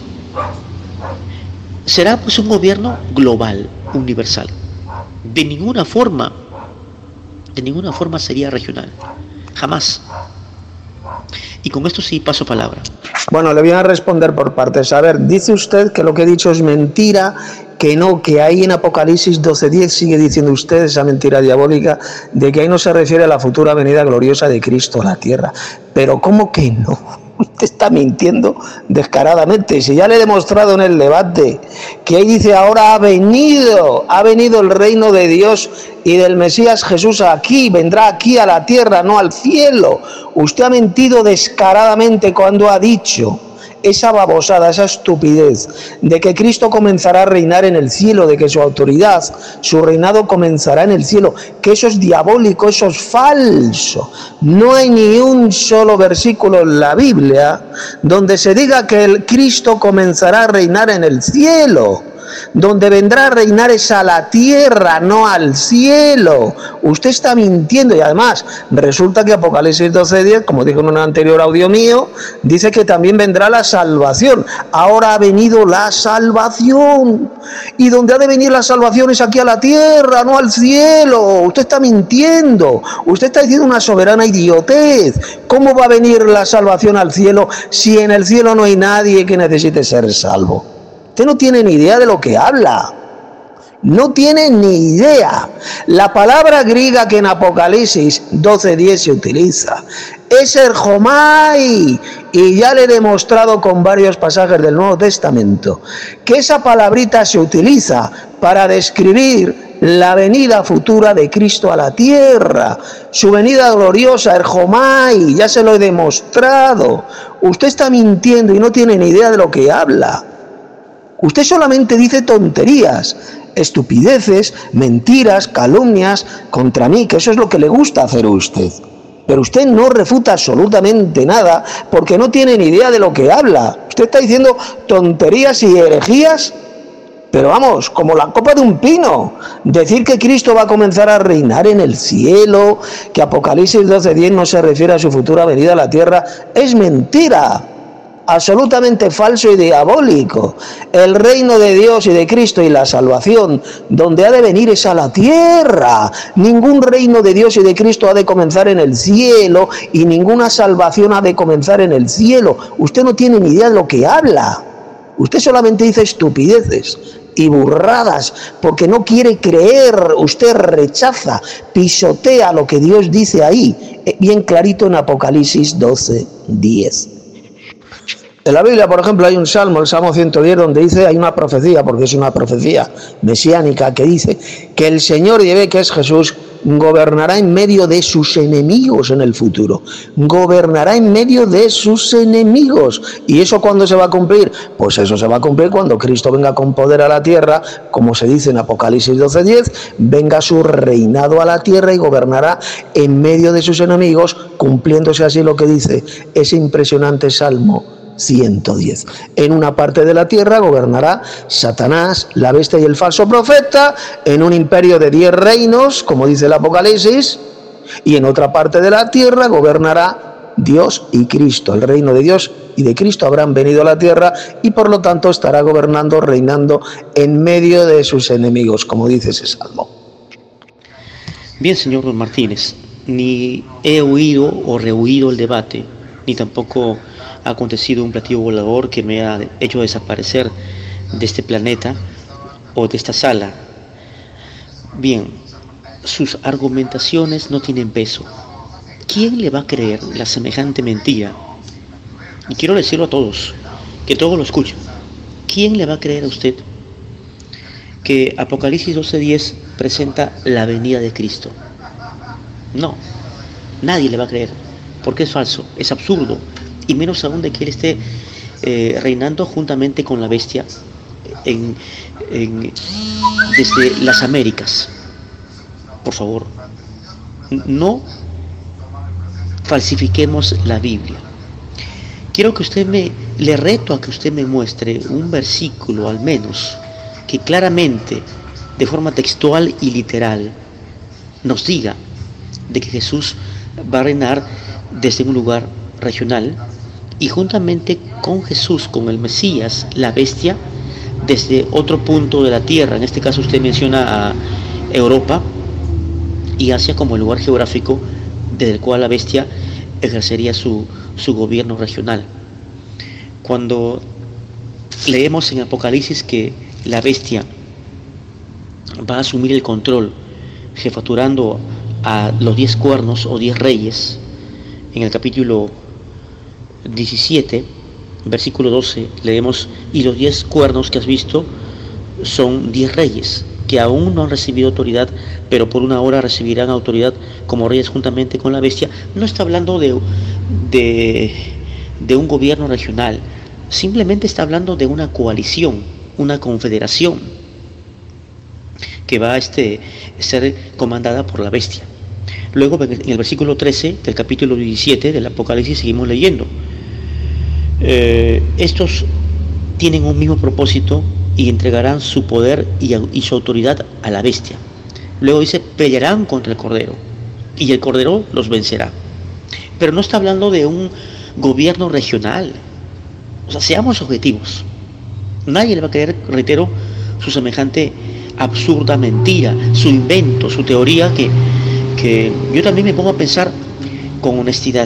será pues un gobierno global, universal. De ninguna forma sería regional. Jamás. Y con esto sí paso palabra. Bueno, le voy a responder por partes. A ver, dice usted que lo que he dicho es mentira, que no, que ahí en Apocalipsis 12:10 sigue diciendo usted esa mentira diabólica de que ahí no se refiere a la futura venida gloriosa de Cristo a la tierra. Pero ¿cómo que no? Usted está mintiendo descaradamente. Si ya le he demostrado en el debate que ahí dice ahora ha venido el reino de Dios y del Mesías Jesús aquí, vendrá aquí a la tierra, no al cielo. Usted ha mentido descaradamente cuando ha dicho esa babosada, esa estupidez de que Cristo comenzará a reinar en el cielo, de que su autoridad, su reinado comenzará en el cielo, que eso es diabólico, eso es falso. No hay ni un solo versículo en la Biblia donde se diga que el Cristo comenzará a reinar en el cielo. Donde vendrá a reinar es a la tierra, no al cielo. Usted está mintiendo y además resulta que Apocalipsis 12:10, como dijo en un anterior audio mío, dice que también vendrá la salvación. Ahora ha venido la salvación. Y donde ha de venir la salvación es aquí a la tierra, no al cielo. Usted está mintiendo. Usted está diciendo una soberana idiotez. ¿Cómo va a venir la salvación al cielo si en el cielo no hay nadie que necesite ser salvo? Usted no tiene ni idea de lo que habla. No tiene ni idea. La palabra griega que en Apocalipsis 12:10 se utiliza es erjomai. Y ya le he demostrado con varios pasajes del Nuevo Testamento que esa palabrita se utiliza para describir la venida futura de Cristo a la tierra. Su venida gloriosa, erjomai. Ya se lo he demostrado. Usted está mintiendo y no tiene ni idea de lo que habla. Usted solamente dice tonterías, estupideces, mentiras, calumnias contra mí, que eso es lo que le gusta hacer a usted. Pero usted no refuta absolutamente nada porque no tiene ni idea de lo que habla. Usted está diciendo tonterías y herejías, pero vamos, como la copa de un pino. Decir que Cristo va a comenzar a reinar en el cielo, que Apocalipsis 12:10 no se refiere a su futura venida a la tierra, es mentira. Absolutamente falso y diabólico. El reino de Dios y de Cristo y la salvación donde ha de venir es a la tierra. Ningún reino de Dios y de Cristo ha de comenzar en el cielo y ninguna salvación ha de comenzar en el cielo. Usted no tiene ni idea de lo que habla. Usted solamente dice estupideces y burradas porque no quiere creer. Usted rechaza, pisotea lo que Dios dice ahí, bien clarito en Apocalipsis 12:10. En la Biblia, por ejemplo, hay un salmo, el Salmo 110, donde dice, hay una profecía, porque es una profecía mesiánica, que dice que el Señor Yahvé, que es Jesús, gobernará en medio de sus enemigos en el futuro. Gobernará en medio de sus enemigos. ¿Y eso cuándo se va a cumplir? Pues eso se va a cumplir cuando Cristo venga con poder a la tierra, como se dice en Apocalipsis 12:10, venga su reinado a la tierra y gobernará en medio de sus enemigos, cumpliéndose así lo que dice ese impresionante Salmo 110. En una parte de la tierra gobernará Satanás, la bestia y el falso profeta, en un imperio de 10 reinos, como dice el Apocalipsis, y en otra parte de la tierra gobernará Dios y Cristo. El reino de Dios y de Cristo habrán venido a la tierra y por lo tanto estará gobernando, reinando en medio de sus enemigos, como dice ese salmo. Bien, señor Martínez, ni he oído o rehuido el debate, ni tampoco ha acontecido un platillo volador que me ha hecho desaparecer de este planeta o de esta sala. Bien, sus argumentaciones no tienen peso. ¿Quién le va a creer la semejante mentira? Y quiero decirlo a todos, que todos lo escuchen. ¿Quién le va a creer a usted que Apocalipsis 12:10 presenta la venida de Cristo? No, nadie le va a creer, porque es falso, es absurdo, y menos aún de que él esté reinando juntamente con la bestia desde las Américas. Por favor, no falsifiquemos la Biblia. Quiero que le reto a que usted me muestre un versículo al menos que claramente, de forma textual y literal, nos diga de que Jesús va a reinar desde un lugar regional y juntamente con Jesús, con el Mesías, la bestia, desde otro punto de la tierra. En este caso usted menciona a Europa y Asia como el lugar geográfico desde el cual la bestia ejercería su gobierno regional. Cuando leemos en Apocalipsis que la bestia va a asumir el control, jefaturando a los 10 cuernos o 10 reyes. En el capítulo 17, versículo 12, leemos: y los 10 cuernos que has visto son 10 reyes, que aún no han recibido autoridad, pero por una hora recibirán autoridad como reyes juntamente con la bestia. No está hablando de un gobierno regional, simplemente está hablando de una coalición, una confederación que va a ser comandada por la bestia. Luego, en el versículo 13 del capítulo 17 del Apocalipsis, seguimos leyendo. Estos tienen un mismo propósito y entregarán su poder y su autoridad a la bestia. Luego dice: pelearán contra el Cordero, y el Cordero los vencerá. Pero no está hablando de un gobierno regional. O sea, seamos objetivos. Nadie le va a creer, reitero, su semejante absurda mentira, su invento, su teoría, que yo también me pongo a pensar con honestidad,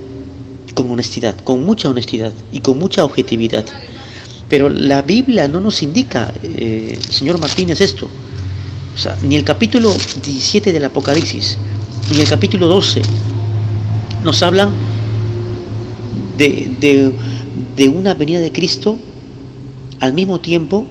con mucha honestidad y con mucha objetividad. Pero la Biblia no nos indica, señor Martínez, esto. O sea, ni el capítulo 17 del Apocalipsis, ni el capítulo 12 nos hablan de una venida de Cristo al mismo tiempo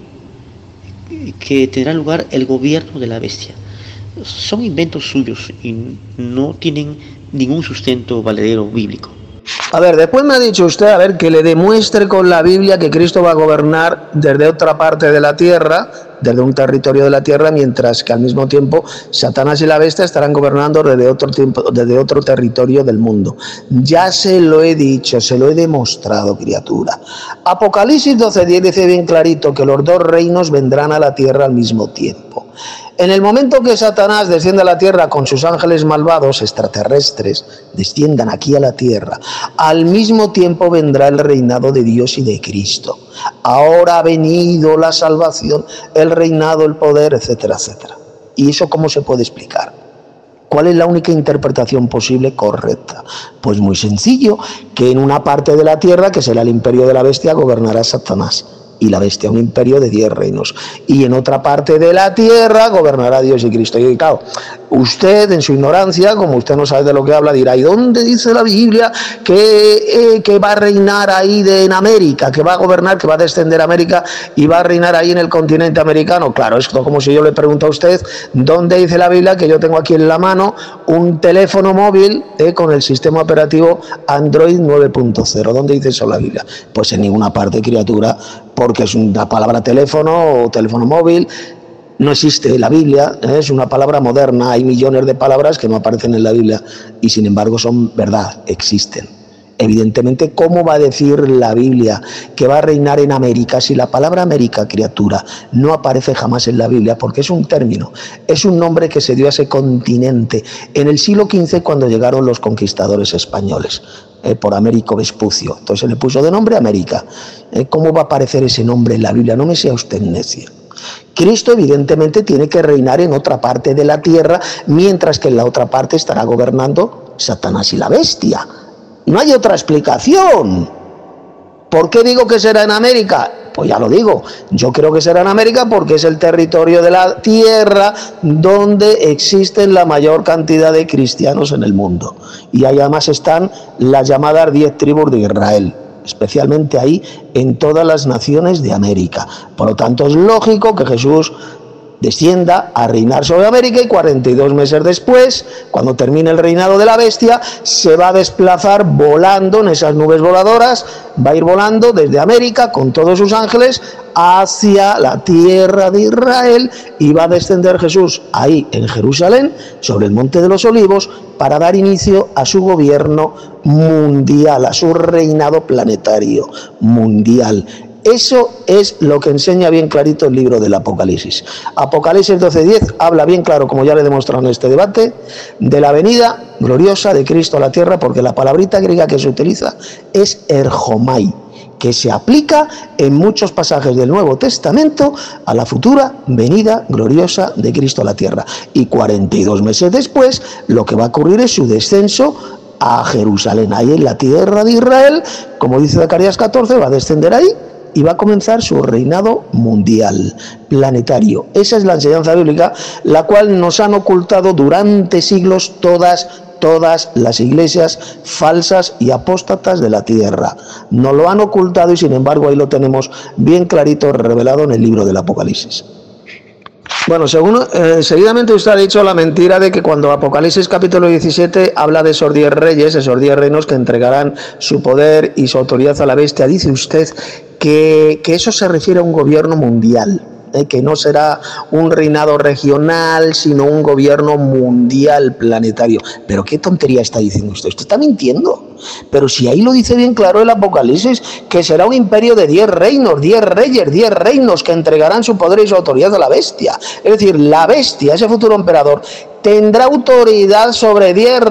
que tendrá lugar el gobierno de la bestia. Son inventos suyos y no tienen ningún sustento valedero bíblico. A ver, después me ha dicho usted, a ver, que le demuestre con la Biblia que Cristo va a gobernar desde otra parte de la tierra, desde un territorio de la tierra, mientras que al mismo tiempo Satanás y la bestia estarán gobernando desde otro territorio del mundo. Ya se lo he dicho, se lo he demostrado, criatura. Apocalipsis 12:10 dice bien clarito que los dos reinos vendrán a la tierra al mismo tiempo. En el momento que Satanás descienda a la tierra con sus ángeles malvados, extraterrestres, desciendan aquí a la tierra, al mismo tiempo vendrá el reinado de Dios y de Cristo. Ahora ha venido la salvación, el reinado, el poder, etcétera, etcétera. ¿Y eso cómo se puede explicar? ¿Cuál es la única interpretación posible correcta? Pues muy sencillo, que en una parte de la tierra, que será el imperio de la bestia, gobernará Satanás. Y la bestia un imperio de 10 reinos. Y en otra parte de la tierra gobernará Dios y Cristo. Y claro, usted en su ignorancia, como usted no sabe de lo que habla, dirá: ¿y dónde dice la Biblia que va a reinar ahí en América? Que va a gobernar, que va a descender a América y va a reinar ahí en el continente americano. Claro, es como si yo le pregunto a usted: ¿dónde dice la Biblia que yo tengo aquí en la mano un teléfono móvil con el sistema operativo Android 9.0? ¿Dónde dice eso la Biblia? Pues en ninguna parte, criatura, porque es una palabra teléfono o teléfono móvil. No existe la Biblia, es una palabra moderna. Hay millones de palabras que no aparecen en la Biblia y sin embargo son verdad, existen. Evidentemente, ¿cómo va a decir la Biblia que va a reinar en América si la palabra América, criatura, no aparece jamás en la Biblia? Porque es un término, es un nombre que se dio a ese continente en el siglo XV cuando llegaron los conquistadores españoles. Por Américo Vespucio. Entonces se le puso de nombre América. ¿Cómo va a aparecer ese nombre en la Biblia? No me sea usted necio. Cristo evidentemente tiene que reinar en otra parte de la tierra, mientras que en la otra parte estará gobernando Satanás y la bestia. No hay otra explicación. ¿Por qué digo que será en América? Pues ya lo digo, yo creo que será en América porque es el territorio de la tierra donde existen la mayor cantidad de cristianos en el mundo. Y ahí además están las llamadas 10 tribus de Israel, especialmente ahí en todas las naciones de América. Por lo tanto, es lógico que Jesús descienda a reinar sobre América y 42 meses después, cuando termine el reinado de la bestia, se va a desplazar volando en esas nubes voladoras, va a ir volando desde América con todos sus ángeles hacia la tierra de Israel y va a descender Jesús ahí en Jerusalén, sobre el Monte de los Olivos, para dar inicio a su gobierno mundial, a su reinado planetario mundial. Eso es lo que enseña bien clarito el libro del Apocalipsis. Apocalipsis 12:10 habla bien claro, como ya le he demostrado en este debate, de la venida gloriosa de Cristo a la tierra, porque la palabrita griega que se utiliza es erjomai, que se aplica en muchos pasajes del Nuevo Testamento a la futura venida gloriosa de Cristo a la tierra. Y 42 meses después, lo que va a ocurrir es su descenso a Jerusalén, ahí en la tierra de Israel, como dice Zacarías 14, va a descender ahí y va a comenzar su reinado mundial, planetario. Esa es la enseñanza bíblica, la cual nos han ocultado durante siglos todas las iglesias falsas y apóstatas de la tierra. Nos lo han ocultado y sin embargo ahí lo tenemos bien clarito revelado en el libro del Apocalipsis. Bueno, seguidamente usted ha dicho la mentira de que cuando Apocalipsis capítulo 17 habla de esos 10 reyes, esos 10 reinos que entregarán su poder y su autoridad a la bestia, dice usted que eso se refiere a un gobierno mundial. Que no será un reinado regional, sino un gobierno mundial planetario. Pero qué tontería está diciendo usted. Usted está mintiendo. Pero si ahí lo dice bien claro el Apocalipsis, que será un imperio de 10 reinos, 10 reyes, 10 reinos que entregarán su poder y su autoridad a la bestia. Es decir, la bestia, ese futuro emperador, tendrá autoridad sobre 10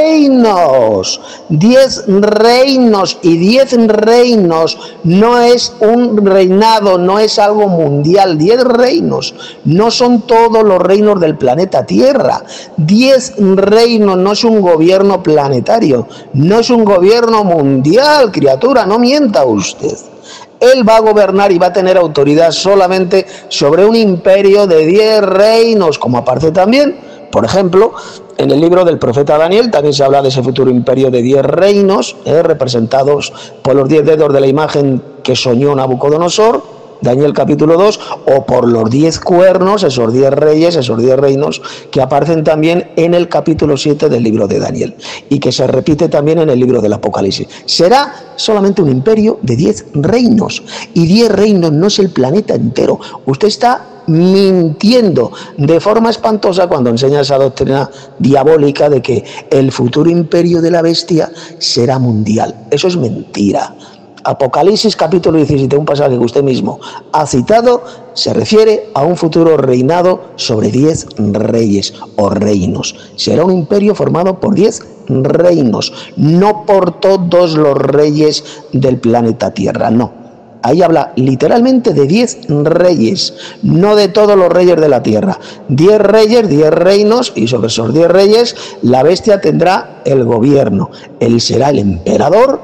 reinos. 10 reinos, y 10 reinos no es un reinado, no es algo mundial. 10 reinos no son todos los reinos del planeta Tierra. 10 reinos no es un gobierno planetario, no es un gobierno mundial, criatura, no mienta usted. Él va a gobernar y va a tener autoridad solamente sobre un imperio de 10 reinos, como aparece también, por ejemplo, en el libro del profeta Daniel también se habla de ese futuro imperio de 10 reinos, representados por los 10 dedos de la imagen que soñó Nabucodonosor, Daniel capítulo 2, o por los 10 cuernos, esos 10 reyes, esos 10 reinos, que aparecen también en el capítulo 7 del libro de Daniel, y que se repite también en el libro del Apocalipsis. Será solamente un imperio de 10 reinos, y 10 reinos no es el planeta entero. Usted está mintiendo de forma espantosa cuando enseña esa doctrina diabólica de que el futuro imperio de la bestia será mundial. Eso es mentira. Apocalipsis capítulo 17, un pasaje que usted mismo ha citado, se refiere a un futuro reinado sobre 10 reyes o reinos. Será un imperio formado por 10 reinos, no por todos los reyes del planeta Tierra, no. Ahí habla literalmente de 10 reyes, no de todos los reyes de la tierra. 10 reyes, 10 reinos, y sobre esos 10 reyes la bestia tendrá el gobierno. Él será el emperador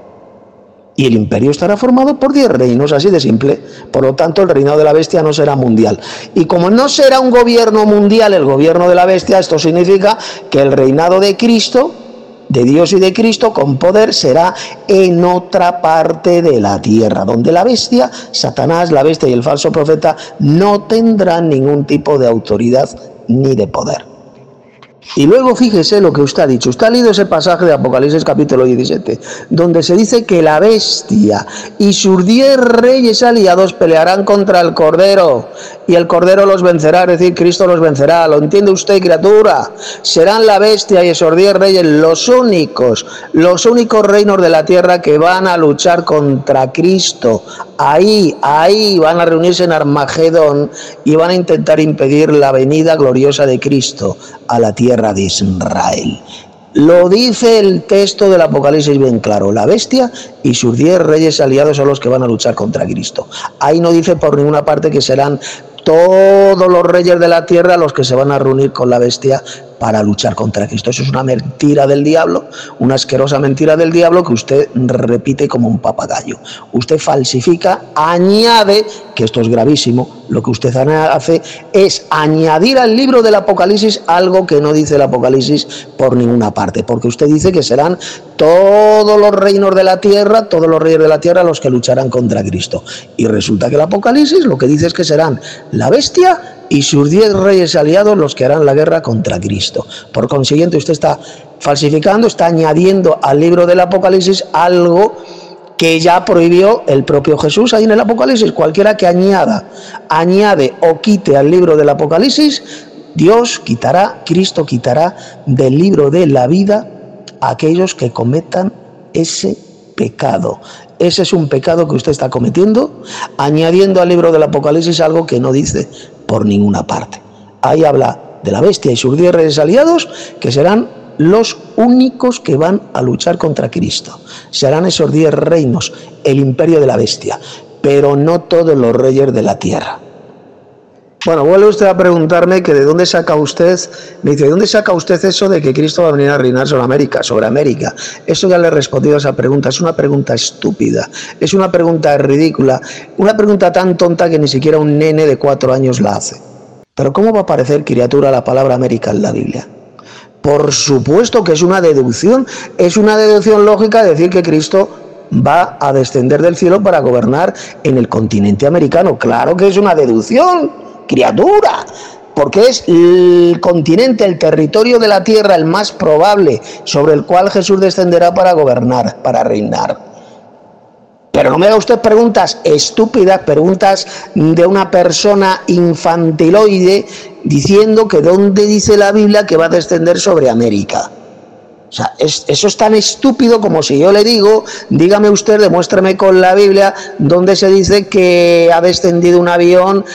y el imperio estará formado por 10 reinos, así de simple. Por lo tanto, el reinado de la bestia no será mundial. Y como no será un gobierno mundial el gobierno de la bestia, esto significa que el reinado de Cristo, de Dios y de Cristo con poder, será en otra parte de la tierra, donde la bestia, Satanás, la bestia y el falso profeta no tendrán ningún tipo de autoridad ni de poder. Y luego fíjese lo que usted ha dicho. Usted ha leído ese pasaje de Apocalipsis capítulo 17, donde se dice que la bestia y sus 10 reyes aliados pelearán contra el Cordero, y el Cordero los vencerá, es decir, Cristo los vencerá. ¿Lo entiende usted, criatura? Serán la bestia y esos 10 reyes los únicos reinos de la tierra que van a luchar contra Cristo. Ahí van a reunirse en Armagedón y van a intentar impedir la venida gloriosa de Cristo a la tierra de Israel. Lo dice el texto del Apocalipsis bien claro. La bestia y sus 10 reyes aliados son los que van a luchar contra Cristo. Ahí no dice por ninguna parte que serán todos los reyes de la tierra los que se van a reunir con la bestia para luchar contra Cristo. Eso es una mentira del diablo, una asquerosa mentira del diablo que usted repite como un papagayo. Usted falsifica, añade, que esto es gravísimo, lo que usted hace es añadir al libro del Apocalipsis algo que no dice el Apocalipsis por ninguna parte, porque usted dice que serán todos los reinos de la tierra, todos los reyes de la tierra los que lucharán contra Cristo. Y resulta que el Apocalipsis lo que dice es que serán la bestia y sus 10 reyes aliados los que harán la guerra contra Cristo. Por consiguiente, usted está falsificando, está añadiendo al libro del Apocalipsis algo que ya prohibió el propio Jesús ahí en el Apocalipsis. Cualquiera que añade o quite al libro del Apocalipsis, Cristo quitará del libro de la vida a aquellos que cometan ese pecado. Ese es un pecado que usted está cometiendo, añadiendo al libro del Apocalipsis algo que no dice por ninguna parte. Ahí habla de la bestia y sus 10 reyes aliados, que serán los únicos que van a luchar contra Cristo. Serán esos 10 reinos, el imperio de la bestia, pero no todos los reyes de la tierra. Bueno, vuelve usted a preguntarme que de dónde saca usted, me dice, ¿de dónde saca usted eso de que Cristo va a venir a reinar sobre América? Eso ya le he respondido a esa pregunta, es una pregunta estúpida, es una pregunta ridícula, una pregunta tan tonta que ni siquiera un nene de 4 años la hace. Pero ¿cómo va a aparecer, criatura, la palabra América en la Biblia? Por supuesto que es una deducción lógica decir que Cristo va a descender del cielo para gobernar en el continente americano. Claro que es una deducción, criatura, porque es el continente, el territorio de la tierra, el más probable sobre el cual Jesús descenderá para gobernar, para reinar. Pero no me haga usted preguntas estúpidas, preguntas de una persona infantiloide diciendo que dónde dice la Biblia que va a descender sobre América. O sea, eso es tan estúpido como si yo le digo, dígame usted, demuéstrame con la Biblia donde se dice que ha descendido un avión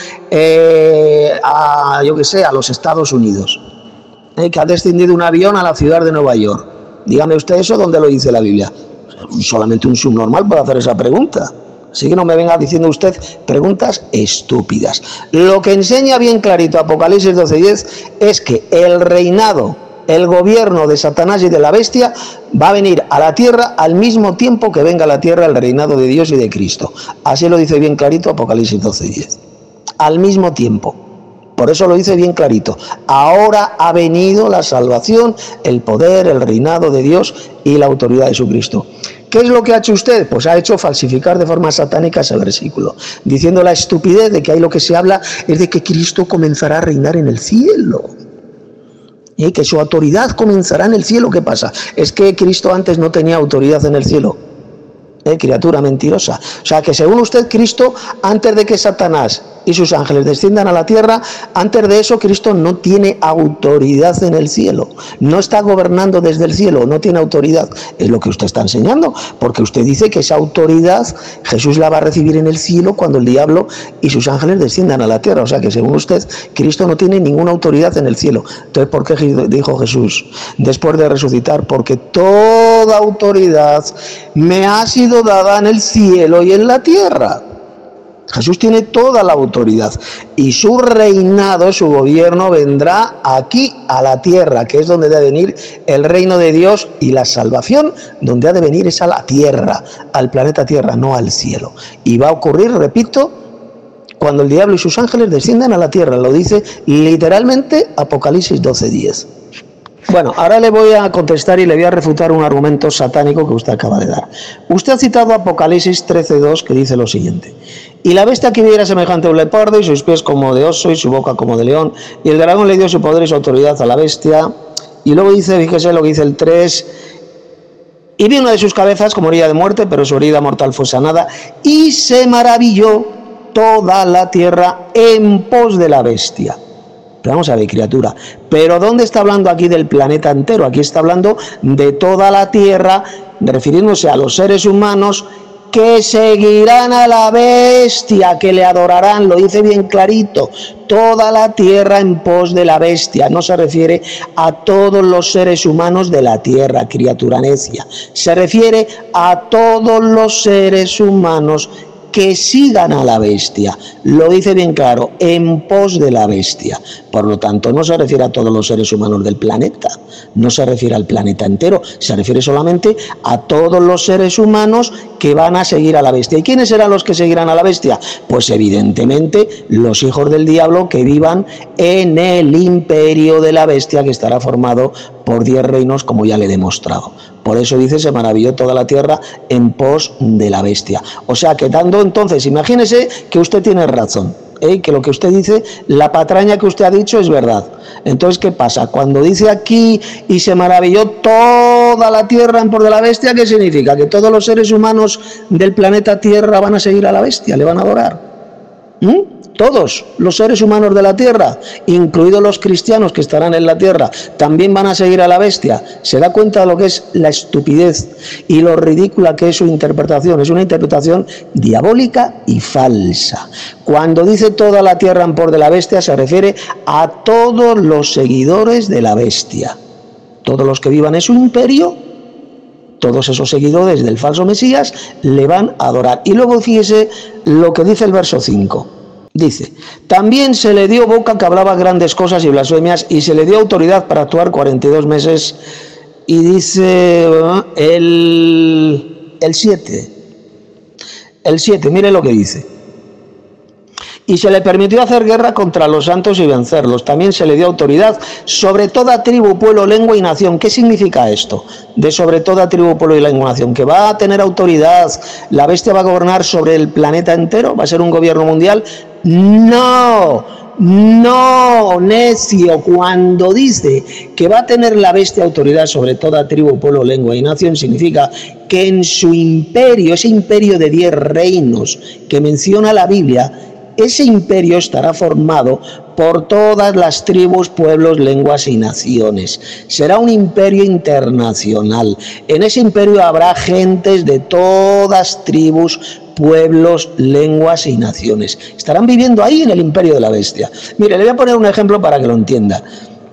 a los Estados Unidos, que ha descendido un avión a la ciudad de Nueva York. Dígame usted eso, ¿dónde lo dice la Biblia? Solamente un subnormal puede hacer esa pregunta. Así que no me venga diciendo usted preguntas estúpidas. Lo que enseña bien clarito Apocalipsis 12:10 es que el reinado, el gobierno de Satanás y de la bestia va a venir a la tierra al mismo tiempo que venga a la tierra el reinado de Dios y de Cristo. Así lo dice bien clarito Apocalipsis 12:10. Al mismo tiempo. Por eso lo dice bien clarito. Ahora ha venido la salvación, el poder, el reinado de Dios y la autoridad de Jesucristo. ¿Qué es lo que ha hecho usted? Pues ha hecho falsificar de forma satánica ese versículo, diciendo la estupidez de que ahí lo que se habla es de que Cristo comenzará a reinar en el cielo. Y que su autoridad comenzará en el cielo. ¿Qué pasa? Es que Cristo antes no tenía autoridad en el cielo. Criatura mentirosa. O sea que según usted, Cristo, antes de que Satanás y sus ángeles desciendan a la tierra, antes de eso Cristo no tiene autoridad en el cielo, no está gobernando desde el cielo, no tiene autoridad. Es lo que usted está enseñando, porque usted dice que esa autoridad Jesús la va a recibir en el cielo cuando el diablo y sus ángeles desciendan a la tierra. O sea que según usted, Cristo no tiene ninguna autoridad en el cielo. Entonces, ¿por qué dijo Jesús después de resucitar? Porque toda autoridad me ha sido dada en el cielo y en la tierra. Jesús tiene toda la autoridad y su reinado, su gobierno vendrá aquí a la tierra, que es donde debe venir el reino de Dios, y la salvación donde ha de venir es a la tierra, al planeta Tierra, no al cielo. Y va a ocurrir, repito, cuando el diablo y sus ángeles desciendan a la tierra. Lo dice literalmente Apocalipsis 12:10. Bueno, ahora le voy a contestar y le voy a refutar un argumento satánico que usted acaba de dar. Usted ha citado Apocalipsis 13:2, que dice lo siguiente: y la bestia que vi era semejante a un leopardo, y sus pies como de oso, y su boca como de león, y el dragón le dio su poder y su autoridad a la bestia. Y luego dice, fíjese lo que dice el 3, y vi una de sus cabezas como herida de muerte, pero su herida mortal fue sanada, y se maravilló toda la tierra en pos de la bestia. Pero vamos a ver, criatura, ¿pero dónde está hablando aquí del planeta entero? Aquí está hablando de toda la tierra, refiriéndose a los seres humanos que seguirán a la bestia, que le adorarán. Lo dice bien clarito, toda la tierra en pos de la bestia. No se refiere a todos los seres humanos de la tierra, criatura necia. Se refiere a todos los seres humanos que sigan a la bestia. Lo dice bien claro, en pos de la bestia. Por lo tanto, no se refiere a todos los seres humanos del planeta, no se refiere al planeta entero, se refiere solamente a todos los seres humanos que van a seguir a la bestia. ¿Y quiénes serán los que seguirán a la bestia? Pues evidentemente los hijos del diablo que vivan en el imperio de la bestia, que estará formado por 10 reinos, como ya le he demostrado. Por eso dice, se maravilló toda la tierra en pos de la bestia. O sea que dando entonces, imagínese que usted tiene razón, que lo que usted dice, la patraña que usted ha dicho es verdad. Entonces, ¿qué pasa? Cuando dice aquí, y se maravilló toda la tierra en pos de la bestia, ¿qué significa? Que todos los seres humanos del planeta Tierra van a seguir a la bestia, le van a adorar. Todos los seres humanos de la tierra, incluidos los cristianos que estarán en la tierra, también van a seguir a la bestia. ¿Se da cuenta de lo que es la estupidez y lo ridícula que es su interpretación? Es una interpretación diabólica y falsa. Cuando dice toda la tierra en pos de la bestia, se refiere a todos los seguidores de la bestia. Todos los que vivan en su imperio, todos esos seguidores del falso Mesías le van a adorar. Y luego fíjese lo que dice el verso 5. Dice, también se le dio boca que hablaba grandes cosas y blasfemias, y se le dio autoridad para actuar 42 meses. Y dice el 7, mire lo que dice. Y se le permitió hacer guerra contra los santos y vencerlos. También se le dio autoridad sobre toda tribu, pueblo, lengua y nación. ¿Qué significa esto? De sobre toda tribu, pueblo y lengua y nación. ¿Que va a tener autoridad? ¿La bestia va a gobernar sobre el planeta entero? ¿Va a ser un gobierno mundial? No, necio. Cuando dice que va a tener la bestia autoridad sobre toda tribu, pueblo, lengua y nación, significa que en su imperio, ese imperio de 10 reinos que menciona la Biblia, ese imperio estará formado por todas las tribus, pueblos, lenguas y naciones. Será un imperio internacional. En ese imperio habrá gentes de todas tribus, pueblos, lenguas y naciones. Estarán viviendo ahí en el imperio de la bestia. Mire, le voy a poner un ejemplo para que lo entienda.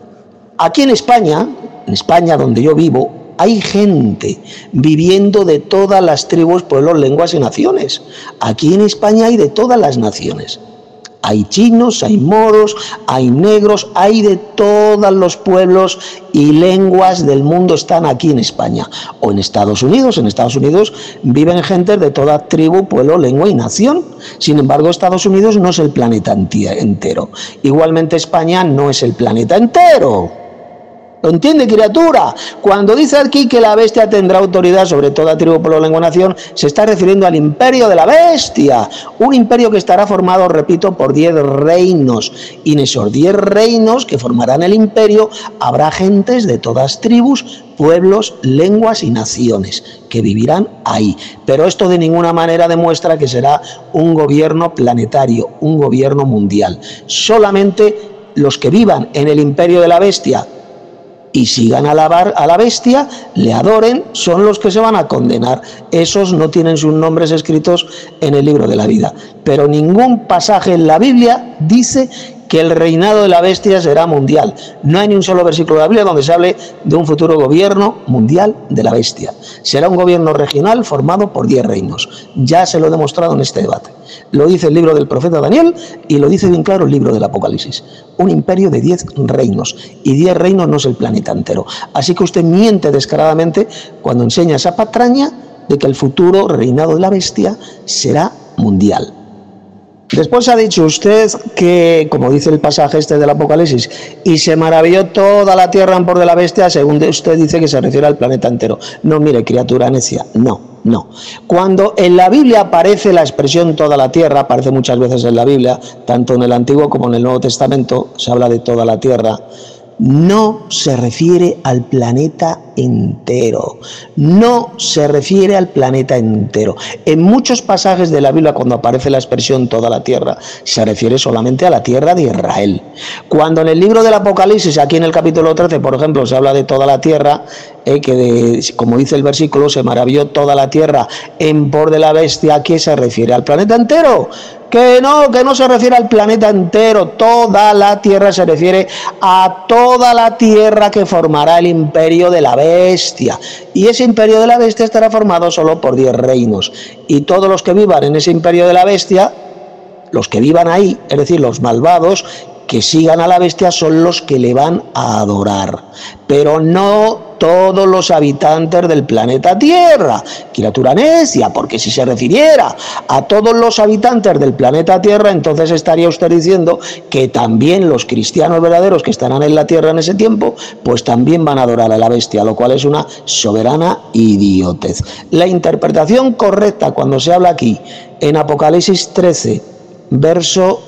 Aquí en España donde yo vivo, hay gente viviendo de todas las tribus, pueblos, lenguas y naciones. Aquí en España hay de todas las naciones. Hay chinos, hay moros, hay negros, hay de todos los pueblos y lenguas del mundo están aquí en España. O en Estados Unidos. En Estados Unidos viven gente de toda tribu, pueblo, lengua y nación. Sin embargo, Estados Unidos no es el planeta entero. Igualmente España no es el planeta entero. ¿Lo entiende, criatura? Cuando dice aquí que la bestia tendrá autoridad sobre toda tribu, pueblo, lengua, nación, se está refiriendo al imperio de la bestia. Un imperio que estará formado, repito, por 10 reinos. Y en esos 10 reinos que formarán el imperio, habrá gentes de todas tribus, pueblos, lenguas y naciones que vivirán ahí. Pero esto de ninguna manera demuestra que será un gobierno planetario, un gobierno mundial. Solamente los que vivan en el imperio de la bestia y sigan a la bestia, le adoren, son los que se van a condenar. Esos no tienen sus nombres escritos en el libro de la vida. Pero ningún pasaje en la Biblia dice que el reinado de la bestia será mundial. No hay ni un solo versículo de la Biblia donde se hable de un futuro gobierno mundial de la bestia. Será un gobierno regional formado por 10 reinos. Ya se lo he demostrado en este debate. Lo dice el libro del profeta Daniel y lo dice bien claro el libro del Apocalipsis. Un imperio de 10 reinos. Y 10 reinos no es el planeta entero. Así que usted miente descaradamente cuando enseña esa patraña de que el futuro reinado de la bestia será mundial. Después ha dicho usted que, como dice el pasaje este del Apocalipsis, y se maravilló toda la tierra en pos de la bestia, según usted dice que se refiere al planeta entero. No, mire, criatura necia, no. Cuando en la Biblia aparece la expresión toda la tierra, aparece muchas veces en la Biblia, tanto en el Antiguo como en el Nuevo Testamento, se habla de toda la tierra. No se refiere al planeta entero. No se refiere al planeta entero. En muchos pasajes de la Biblia, cuando aparece la expresión toda la tierra, se refiere solamente a la tierra de Israel. Cuando en el libro del Apocalipsis, aquí en el capítulo 13, por ejemplo, se habla de toda la tierra, como dice el versículo, se maravilló toda la tierra en pos de la bestia, ¿a qué se refiere? ¿Al planeta entero? Que no se refiere al planeta entero. Toda la tierra se refiere a toda la tierra que formará el imperio de la bestia. Y ese imperio de la bestia estará formado solo por 10 reinos. Y todos los que vivan en ese imperio de la bestia, los que vivan ahí, es decir, los malvados, que sigan a la bestia, son los que le van a adorar. Pero no todos los habitantes del planeta Tierra, criatura necia, porque si se refiriera a todos los habitantes del planeta Tierra, entonces estaría usted diciendo que también los cristianos verdaderos que estarán en la Tierra en ese tiempo, pues también van a adorar a la bestia, lo cual es una soberana idiotez. La interpretación correcta cuando se habla aquí en Apocalipsis 13, verso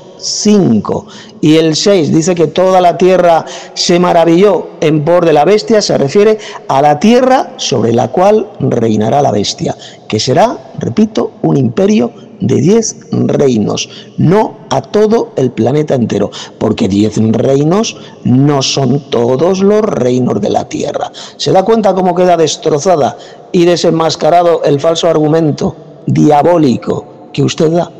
5 y el 6 dice que toda la tierra se maravilló en pos de la bestia, se refiere a la tierra sobre la cual reinará la bestia, que será, repito, un imperio de 10 reinos, no a todo el planeta entero, porque 10 reinos no son todos los reinos de la tierra. ¿Se da cuenta cómo queda destrozada y desenmascarado el falso argumento diabólico que usted da?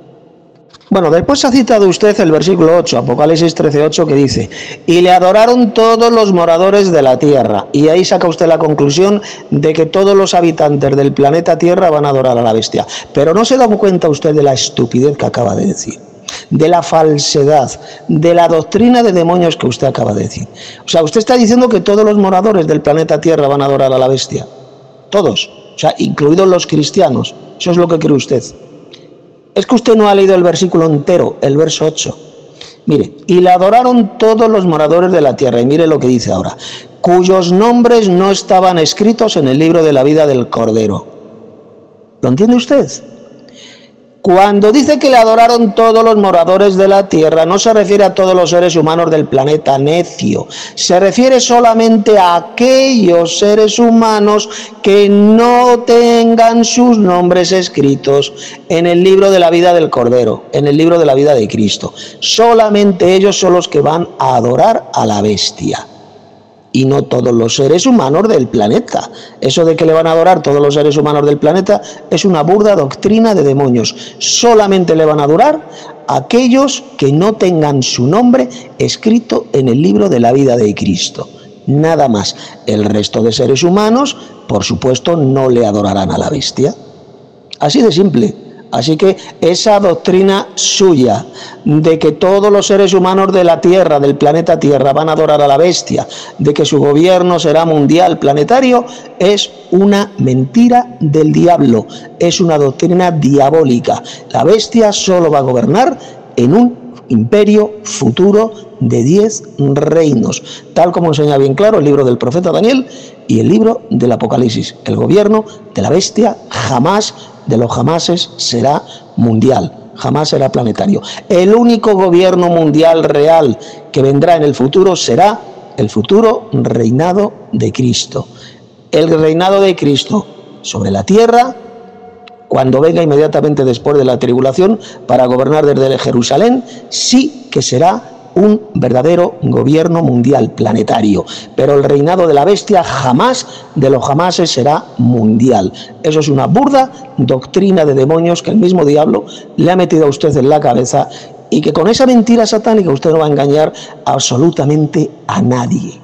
Bueno, después ha citado usted el versículo 8, Apocalipsis 13:8, que dice: y le adoraron todos los moradores de la tierra. Y ahí saca usted la conclusión de que todos los habitantes del planeta Tierra van a adorar a la bestia. Pero no se da cuenta usted de la estupidez que acaba de decir. de la falsedad, de la doctrina de demonios que usted acaba de decir. O sea, usted está diciendo que todos los moradores del planeta Tierra van a adorar a la bestia. Todos. O sea, incluidos los cristianos. Eso es lo que cree usted. Es que usted no ha leído el versículo entero, el verso 8. Mire, y la adoraron todos los moradores de la tierra. Y mire lo que dice ahora. Cuyos nombres no estaban escritos en el libro de la vida del Cordero. ¿Lo entiende usted? Cuando dice que le adoraron todos los moradores de la tierra, no se refiere a todos los seres humanos del planeta, necio. Se refiere solamente a aquellos seres humanos que no tengan sus nombres escritos en el libro de la vida del Cordero, en el libro de la vida de Cristo. Solamente ellos son los que van a adorar a la bestia. Y no todos los seres humanos del planeta. Eso de que le van a adorar todos los seres humanos del planeta es una burda doctrina de demonios. Solamente le van a adorar a aquellos que no tengan su nombre escrito en el libro de la vida de Cristo. Nada más. El resto de seres humanos, por supuesto, no le adorarán a la bestia. Así de simple. Así que esa doctrina suya de que todos los seres humanos de la Tierra, del planeta Tierra, van a adorar a la bestia, de que su gobierno será mundial, planetario, es una mentira del diablo, es una doctrina diabólica. La bestia solo va a gobernar en un imperio futuro de 10 reinos, tal como enseña bien claro el libro del profeta Daniel y el libro del Apocalipsis. El gobierno de la bestia jamás de los jamases será mundial, jamás será planetario. El único gobierno mundial real que vendrá en el futuro será el futuro reinado de Cristo. El reinado de Cristo sobre la tierra, cuando venga inmediatamente después de la tribulación para gobernar desde Jerusalén, sí que será un verdadero gobierno mundial planetario, pero el reinado de la bestia jamás de los jamases será mundial. Eso es una burda doctrina de demonios que el mismo diablo le ha metido a usted en la cabeza y que con esa mentira satánica usted no va a engañar absolutamente a nadie.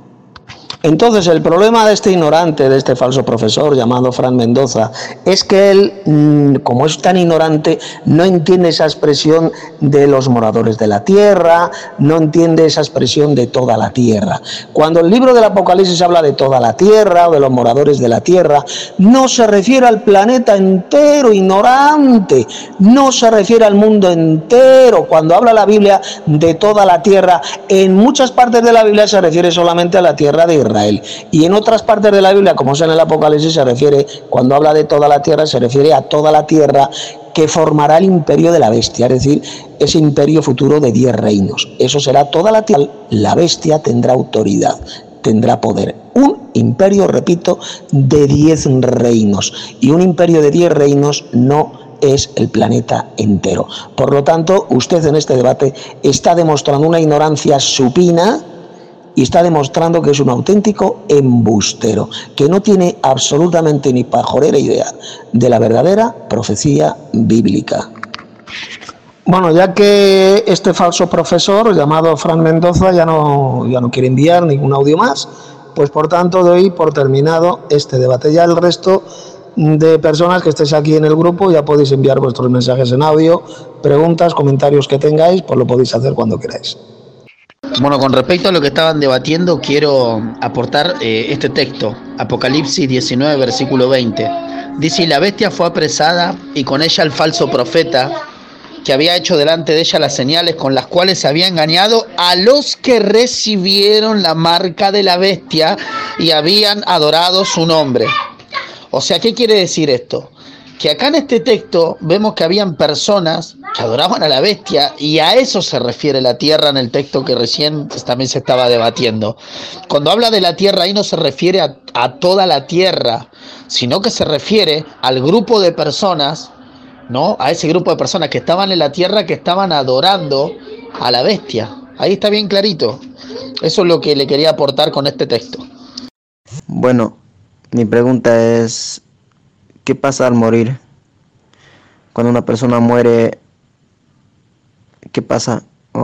Entonces el problema de este ignorante, de este falso profesor llamado Fran Mendoza, es que él, como es tan ignorante, no entiende esa expresión de los moradores de la tierra, no entiende esa expresión de toda la tierra. Cuando el libro del Apocalipsis habla de toda la tierra o de los moradores de la tierra, no se refiere al planeta entero, ignorante, no se refiere al mundo entero. Cuando habla la Biblia de toda la tierra, en muchas partes de la Biblia se refiere solamente a la tierra de Israel. Y en otras partes de la Biblia, como es en el Apocalipsis, se refiere, cuando habla de toda la tierra, se refiere a toda la tierra que formará el imperio de la bestia, es decir, ese imperio futuro de 10 reinos. Eso será toda la tierra. La bestia tendrá autoridad, tendrá poder. Un imperio, repito, de 10 reinos. Y un imperio de 10 reinos no es el planeta entero. Por lo tanto, usted en este debate está demostrando una ignorancia supina y está demostrando que es un auténtico embustero, que no tiene absolutamente ni pajorera idea de la verdadera profecía bíblica. Bueno, ya que este falso profesor llamado Fran Mendoza ya no quiere enviar ningún audio más, pues por tanto doy por terminado este debate. Ya el resto de personas que estéis aquí en el grupo ya podéis enviar vuestros mensajes en audio, preguntas, comentarios que tengáis, pues lo podéis hacer cuando queráis. Bueno, con respecto a lo que estaban debatiendo, quiero aportar este texto, Apocalipsis 19, versículo 20. Dice, y la bestia fue apresada, y con ella el falso profeta, que había hecho delante de ella las señales con las cuales se había engañado a los que recibieron la marca de la bestia y habían adorado su nombre. O sea, ¿qué quiere decir esto? Que acá en este texto vemos que habían personas que adoraban a la bestia, y a eso se refiere la tierra en el texto que recién también se estaba debatiendo. Cuando habla de la tierra ahí no se refiere a toda la tierra, sino que se refiere al grupo de personas, ¿no? A ese grupo de personas que estaban en la tierra, que estaban adorando a la bestia. Ahí está bien clarito. Eso es lo que le quería aportar con este texto. Bueno, mi pregunta es, ¿qué pasa al morir? Cuando una persona muere, ¿qué pasa?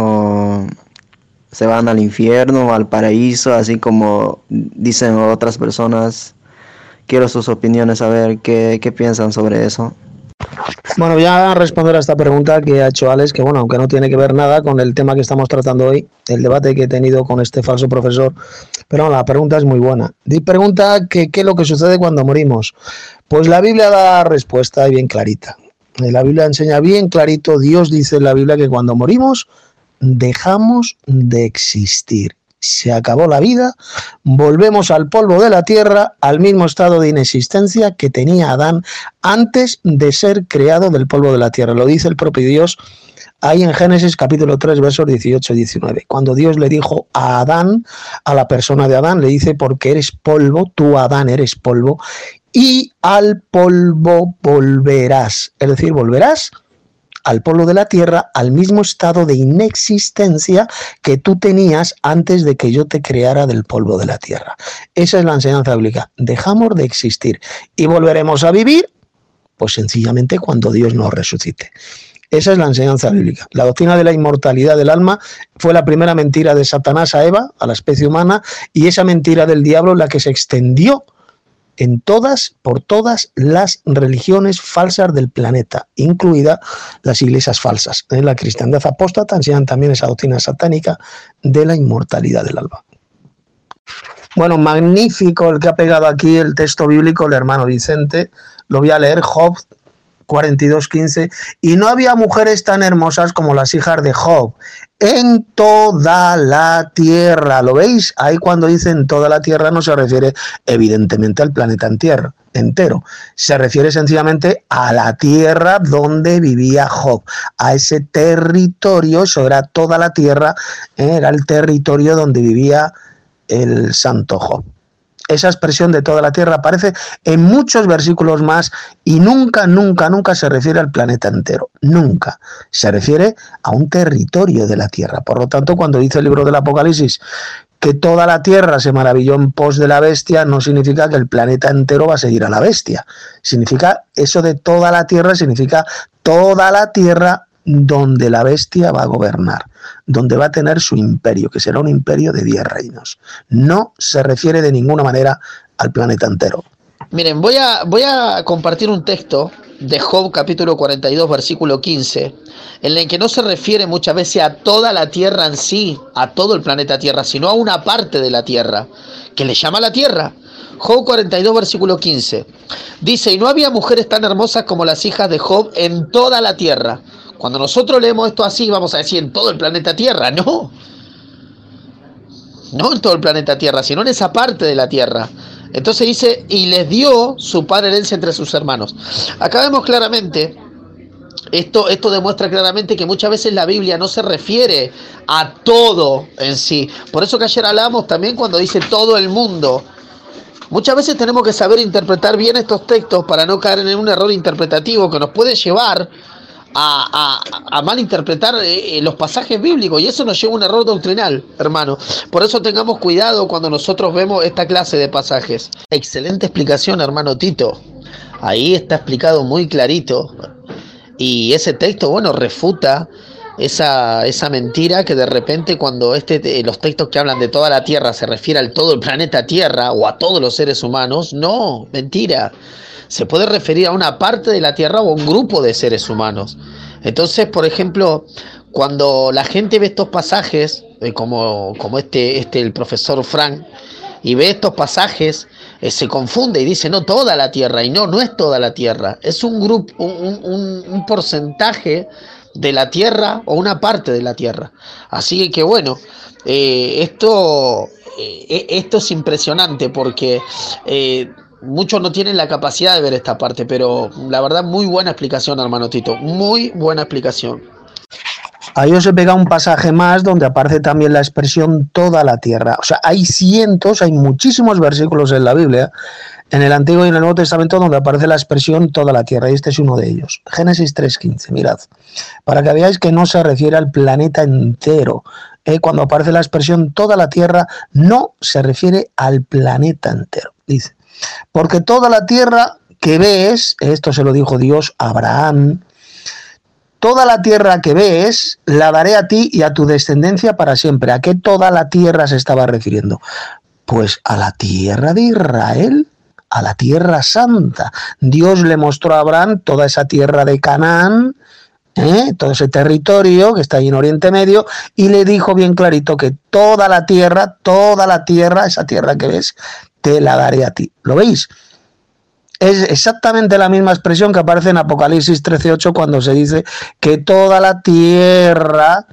¿Se van al infierno o al paraíso, así como dicen otras personas? Quiero sus opiniones, a ver qué piensan sobre eso. Bueno, voy a responder a esta pregunta que ha hecho Alex, que bueno, aunque no tiene que ver nada con el tema que estamos tratando hoy, el debate que he tenido con este falso profesor, pero la pregunta es muy buena. Pregunta que qué es lo que sucede cuando morimos. Pues la Biblia da respuesta bien clarita. La Biblia enseña bien clarito, Dios dice en la Biblia que cuando morimos dejamos de existir. Se acabó la vida, volvemos al polvo de la tierra, al mismo estado de inexistencia que tenía Adán antes de ser creado del polvo de la tierra. Lo dice el propio Dios ahí en Génesis capítulo 3, versos 18 y 19. Cuando Dios le dijo a Adán, a la persona de Adán, le dice, porque eres polvo, tú Adán eres polvo, y al polvo volverás. Es decir, volverás al polvo de la tierra, al mismo estado de inexistencia que tú tenías antes de que yo te creara del polvo de la tierra. Esa es la enseñanza bíblica. Dejamos de existir y volveremos a vivir, pues sencillamente cuando Dios nos resucite. Esa es la enseñanza bíblica. La doctrina de la inmortalidad del alma fue la primera mentira de Satanás a Eva, a la especie humana, y esa mentira del diablo la que se extendió por todas las religiones falsas del planeta, incluidas las iglesias falsas. En la cristiandad apóstata enseñan también esa doctrina satánica de la inmortalidad del alma. Bueno, magnífico el que ha pegado aquí el texto bíblico, el hermano Vicente. Lo voy a leer, Job 42:15. Y no había mujeres tan hermosas como las hijas de Job en toda la tierra. ¿Lo veis? Ahí cuando dicen toda la tierra no se refiere evidentemente al planeta entero. Se refiere sencillamente a la tierra donde vivía Job, a ese territorio. Eso era toda la tierra, era el territorio donde vivía el santo Job. Esa expresión de toda la tierra aparece en muchos versículos más y nunca se refiere al planeta entero. Nunca. Se refiere a un territorio de la tierra. Por lo tanto, cuando dice el libro del Apocalipsis que toda la tierra se maravilló en pos de la bestia, no significa que el planeta entero va a seguir a la bestia. Significa, eso de toda la tierra significa toda la tierra donde la bestia va a gobernar, donde va a tener su imperio, que será un imperio de 10 reinos. No se refiere de ninguna manera al planeta entero. Miren, voy a compartir un texto de Job capítulo 42, versículo 15, en el que no se refiere muchas veces a toda la tierra en sí, a todo el planeta Tierra, sino a una parte de la tierra, que le llama la tierra. Job 42, versículo 15. Dice, y no había mujeres tan hermosas como las hijas de Job en toda la tierra. Cuando nosotros leemos esto así, vamos a decir en todo el planeta Tierra. No en todo el planeta Tierra, sino en esa parte de la tierra. Entonces dice, y les dio su padre herencia entre sus hermanos. Acá vemos claramente, esto demuestra claramente que muchas veces la Biblia no se refiere a todo en sí. Por eso que ayer hablamos también cuando dice todo el mundo. Muchas veces tenemos que saber interpretar bien estos textos para no caer en un error interpretativo que nos puede llevar a malinterpretar los pasajes bíblicos, y eso nos lleva a un error doctrinal, hermano. Por eso tengamos cuidado cuando nosotros vemos esta clase de pasajes. Excelente explicación, hermano Tito. Ahí está explicado muy clarito. Y ese texto, bueno, refuta esa mentira que de repente cuando los textos que hablan de toda la tierra se refiere al todo el planeta Tierra o a todos los seres humanos. No, mentira. Se puede referir a una parte de la tierra o a un grupo de seres humanos. Entonces, por ejemplo, cuando la gente ve estos pasajes, como el profesor Frank, y ve estos pasajes, se confunde y dice, no toda la tierra, y no es toda la tierra, es un grupo, un porcentaje de la tierra o una parte de la tierra. Así que bueno, esto es impresionante porque muchos no tienen la capacidad de ver esta parte, pero la verdad muy buena explicación, hermano Tito, muy buena explicación. Ahí os he pegado un pasaje más donde aparece también la expresión toda la tierra. O sea, hay muchísimos versículos en la Biblia, en el Antiguo y en el Nuevo Testamento, donde aparece la expresión toda la tierra, y este es uno de ellos. Génesis 3:15, mirad, para que veáis que no se refiere al planeta entero. Cuando aparece la expresión toda la tierra, no se refiere al planeta entero. Dice, porque toda la tierra que ves, esto se lo dijo Dios a Abraham, toda la tierra que ves la daré a ti y a tu descendencia para siempre. ¿A qué toda la tierra se estaba refiriendo? Pues a la tierra de Israel, a la tierra santa. Dios le mostró a Abraham toda esa tierra de Canaán, todo ese territorio que está ahí en Oriente Medio, y le dijo bien clarito que toda la tierra, esa tierra que ves, te la daré a ti. ¿Lo veis? Es exactamente la misma expresión que aparece en Apocalipsis 13:8 cuando se dice que toda la tierra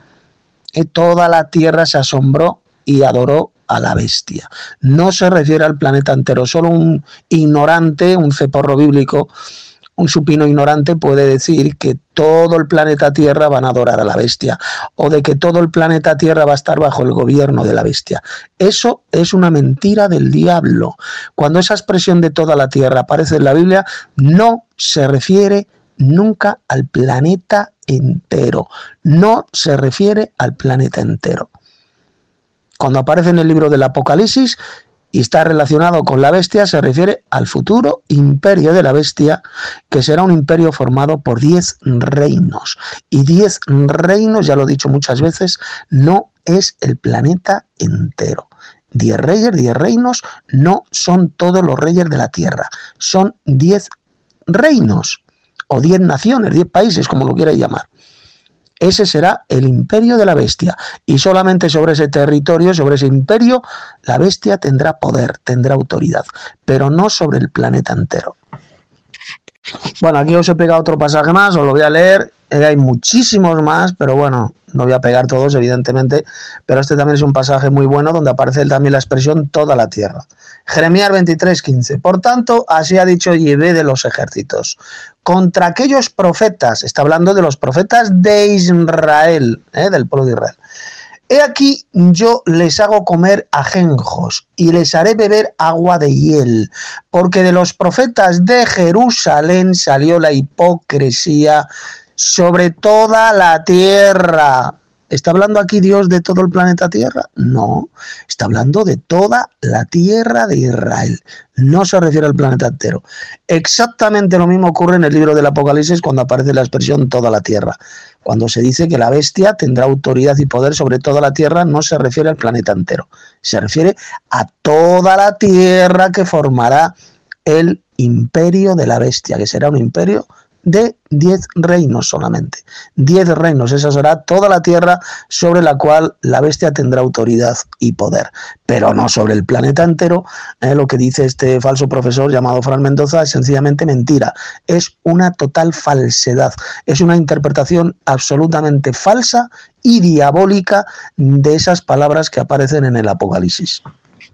se asombró y adoró a la bestia. No se refiere al planeta entero. Solo un ignorante, un ceporro bíblico, un supino ignorante puede decir que todo el planeta Tierra van a adorar a la bestia, o de que todo el planeta Tierra va a estar bajo el gobierno de la bestia. Eso es una mentira del diablo. Cuando esa expresión de toda la Tierra aparece en la Biblia, no se refiere nunca al planeta entero. No se refiere al planeta entero. Cuando aparece en el libro del Apocalipsis y está relacionado con la bestia, se refiere al futuro imperio de la bestia, que será un imperio formado por 10 reinos. Y 10 reinos, ya lo he dicho muchas veces, no es el planeta entero. 10 reyes, 10 reinos, no son todos los reyes de la tierra. Son 10 reinos, o 10 naciones, 10 países, como lo quieras llamar. Ese será el imperio de la bestia, y solamente sobre ese territorio, sobre ese imperio, la bestia tendrá poder, tendrá autoridad, pero no sobre el planeta entero. Bueno, aquí os he pegado otro pasaje más, os lo voy a leer, hay muchísimos más, pero bueno, no voy a pegar todos, evidentemente, pero este también es un pasaje muy bueno, donde aparece también la expresión toda la tierra. Jeremías 23:15. Por tanto, así ha dicho Yahvé de los ejércitos, contra aquellos profetas, está hablando de los profetas de Israel, del pueblo de Israel. He aquí, yo les hago comer ajenjos y les haré beber agua de hiel, porque de los profetas de Jerusalén salió la hipocresía sobre toda la tierra. ¿Está hablando aquí Dios de todo el planeta Tierra? No, está hablando de toda la tierra de Israel. No se refiere al planeta entero. Exactamente lo mismo ocurre en el libro del Apocalipsis cuando aparece la expresión toda la tierra. Cuando se dice que la bestia tendrá autoridad y poder sobre toda la tierra, no se refiere al planeta entero. Se refiere a toda la tierra que formará el imperio de la bestia, que será un imperio de 10 reinos solamente. 10 reinos, esa será toda la tierra sobre la cual la bestia tendrá autoridad y poder, pero no sobre el planeta entero. Lo que dice este falso profesor llamado Fran Mendoza es sencillamente mentira, es una total falsedad, es una interpretación absolutamente falsa y diabólica de esas palabras que aparecen en el Apocalipsis.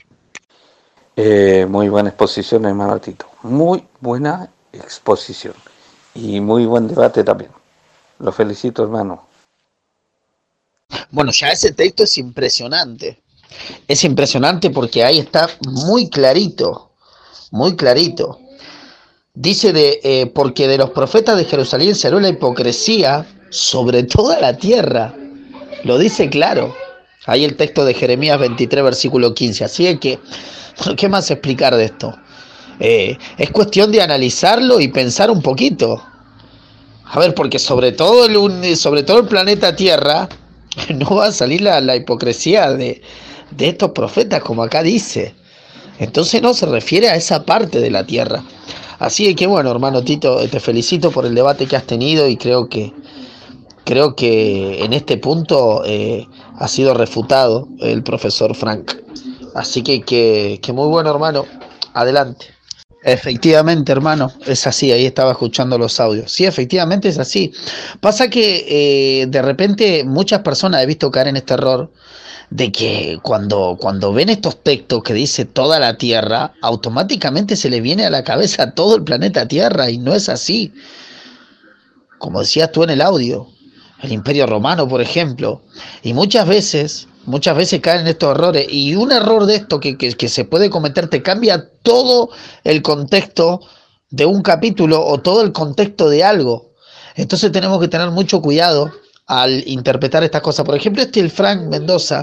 Muy buena exposición, hermano Tito, muy buena exposición. Y muy buen debate también. Lo felicito, hermano. Bueno, ya ese texto es impresionante. Es impresionante porque ahí está muy clarito. Muy clarito. Dice porque de los profetas de Jerusalén salió la hipocresía sobre toda la tierra. Lo dice claro. Ahí el texto de Jeremías 23, versículo 15. Así que, ¿qué más explicar de esto? Es cuestión de analizarlo y pensar un poquito. A ver, porque sobre todo el planeta Tierra no va a salir la hipocresía de estos profetas, como acá dice. Entonces no se refiere a esa parte de la Tierra. Así que bueno, hermano Tito, te felicito por el debate que has tenido y creo que en este punto ha sido refutado el profesor Frank. Así que muy bueno, hermano. Adelante. Efectivamente, hermano, es así, ahí estaba escuchando los audios. Sí, efectivamente es así. Pasa que de repente muchas personas he visto caer en este error de que cuando ven estos textos que dice toda la Tierra, automáticamente se les viene a la cabeza todo el planeta Tierra, y no es así. Como decías tú en el audio, el Imperio Romano, por ejemplo, y muchas veces caen en estos errores, y un error de esto que se puede cometer te cambia todo el contexto de un capítulo o todo el contexto de algo. Entonces tenemos que tener mucho cuidado al interpretar estas cosas. Por ejemplo, el Frank Mendoza,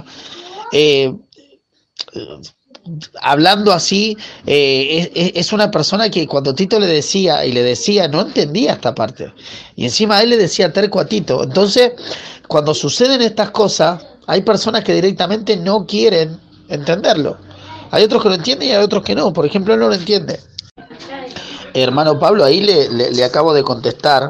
hablando así, es una persona que cuando Tito le decía no entendía esta parte, y encima él le decía terco a Tito. Entonces, cuando suceden estas cosas, hay personas que directamente no quieren entenderlo. Hay otros que lo entienden y hay otros que no. Por ejemplo, él no lo entiende. Hermano Pablo, ahí le acabo de contestar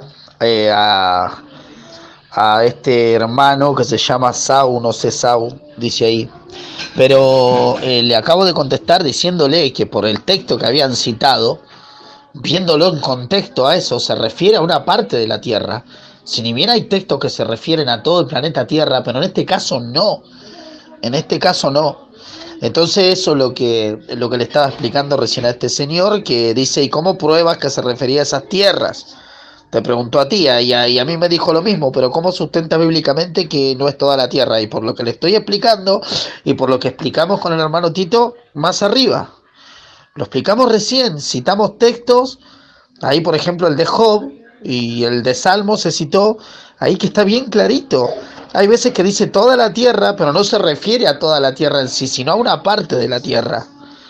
a este hermano que se llama Sau, no sé, Sau, dice ahí. Pero le acabo de contestar diciéndole que por el texto que habían citado, viéndolo en contexto a eso, se refiere a una parte de la Tierra. Si ni bien hay textos que se refieren a todo el planeta Tierra, pero en este caso no. En este caso no. Entonces eso es lo que le estaba explicando recién a este señor, que dice, ¿y cómo pruebas que se refería a esas tierras? Te preguntó a ti y a mí me dijo lo mismo, pero ¿cómo sustenta bíblicamente que no es toda la tierra? Y por lo que le estoy explicando y por lo que explicamos con el hermano Tito más arriba. Lo explicamos recién, citamos textos, ahí por ejemplo el de Job y el de Salmo se citó, ahí que está bien clarito. Hay veces que dice toda la tierra, pero no se refiere a toda la tierra en sí, sino a una parte de la tierra.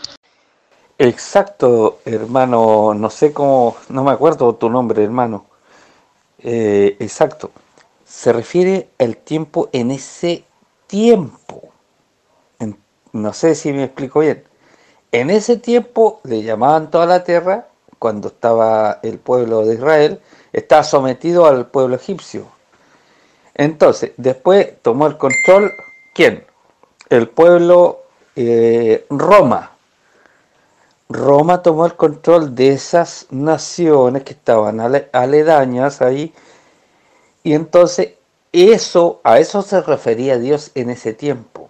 Exacto, hermano, no sé cómo, no me acuerdo tu nombre, hermano. Exacto, se refiere el tiempo en ese tiempo. No sé si me explico bien. En ese tiempo le llamaban toda la tierra, cuando estaba el pueblo de Israel, estaba sometido al pueblo egipcio. Entonces, después tomó el control, ¿quién? El pueblo Roma. Roma tomó el control de esas naciones que estaban aledañas ahí, y entonces a eso se refería Dios en ese tiempo,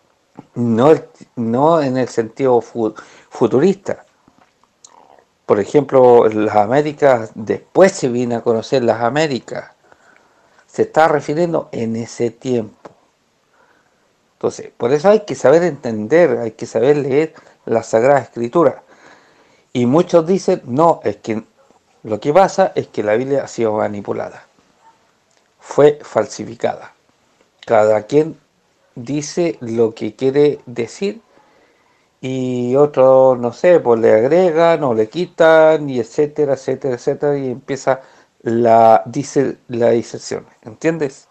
no en el sentido futurista. Por ejemplo, las Américas, después se vino a conocer las Américas, se está refiriendo en ese tiempo. Entonces, por eso hay que saber entender, hay que saber leer la Sagrada Escritura. Y muchos dicen, no, es que lo que pasa es que la Biblia ha sido manipulada, fue falsificada. Cada quien dice lo que quiere decir y otros, no sé, pues le agregan o le quitan y etcétera, etcétera, etcétera, y empieza la diserción, ¿entiendes?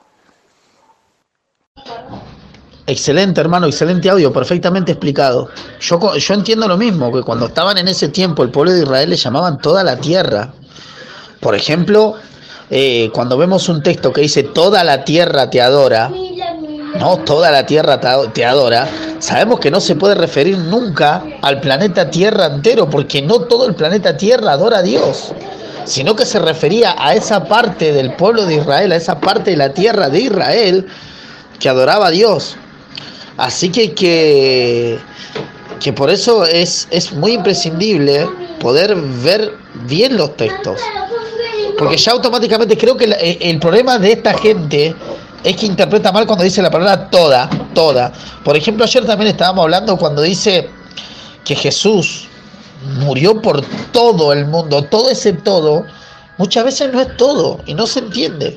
Excelente, hermano, excelente audio, perfectamente explicado. Yo entiendo lo mismo, que cuando estaban en ese tiempo el pueblo de Israel le llamaban toda la tierra. Por ejemplo, cuando vemos un texto que dice toda la tierra te adora, no, toda la tierra te adora, sabemos que no se puede referir nunca al planeta Tierra entero, porque no todo el planeta Tierra adora a Dios, sino que se refería a esa parte del pueblo de Israel, a esa parte de la tierra de Israel que adoraba a Dios. Así que por eso es muy imprescindible poder ver bien los textos, porque ya automáticamente creo que el problema de esta gente es que interpreta mal cuando dice la palabra toda. Por ejemplo, ayer también estábamos hablando cuando dice que Jesús murió por todo el mundo, todo ese todo, muchas veces no es todo y no se entiende.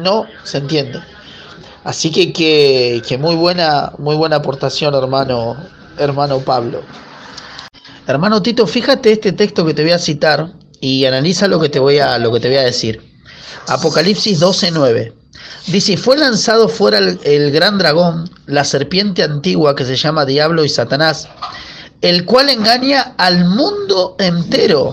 Así que muy buena aportación, hermano Pablo. Hermano Tito, fíjate este texto que te voy a citar y analiza lo que te voy a decir. Apocalipsis 12:9. Dice, fue lanzado fuera el gran dragón, la serpiente antigua que se llama Diablo y Satanás, el cual engaña al mundo entero.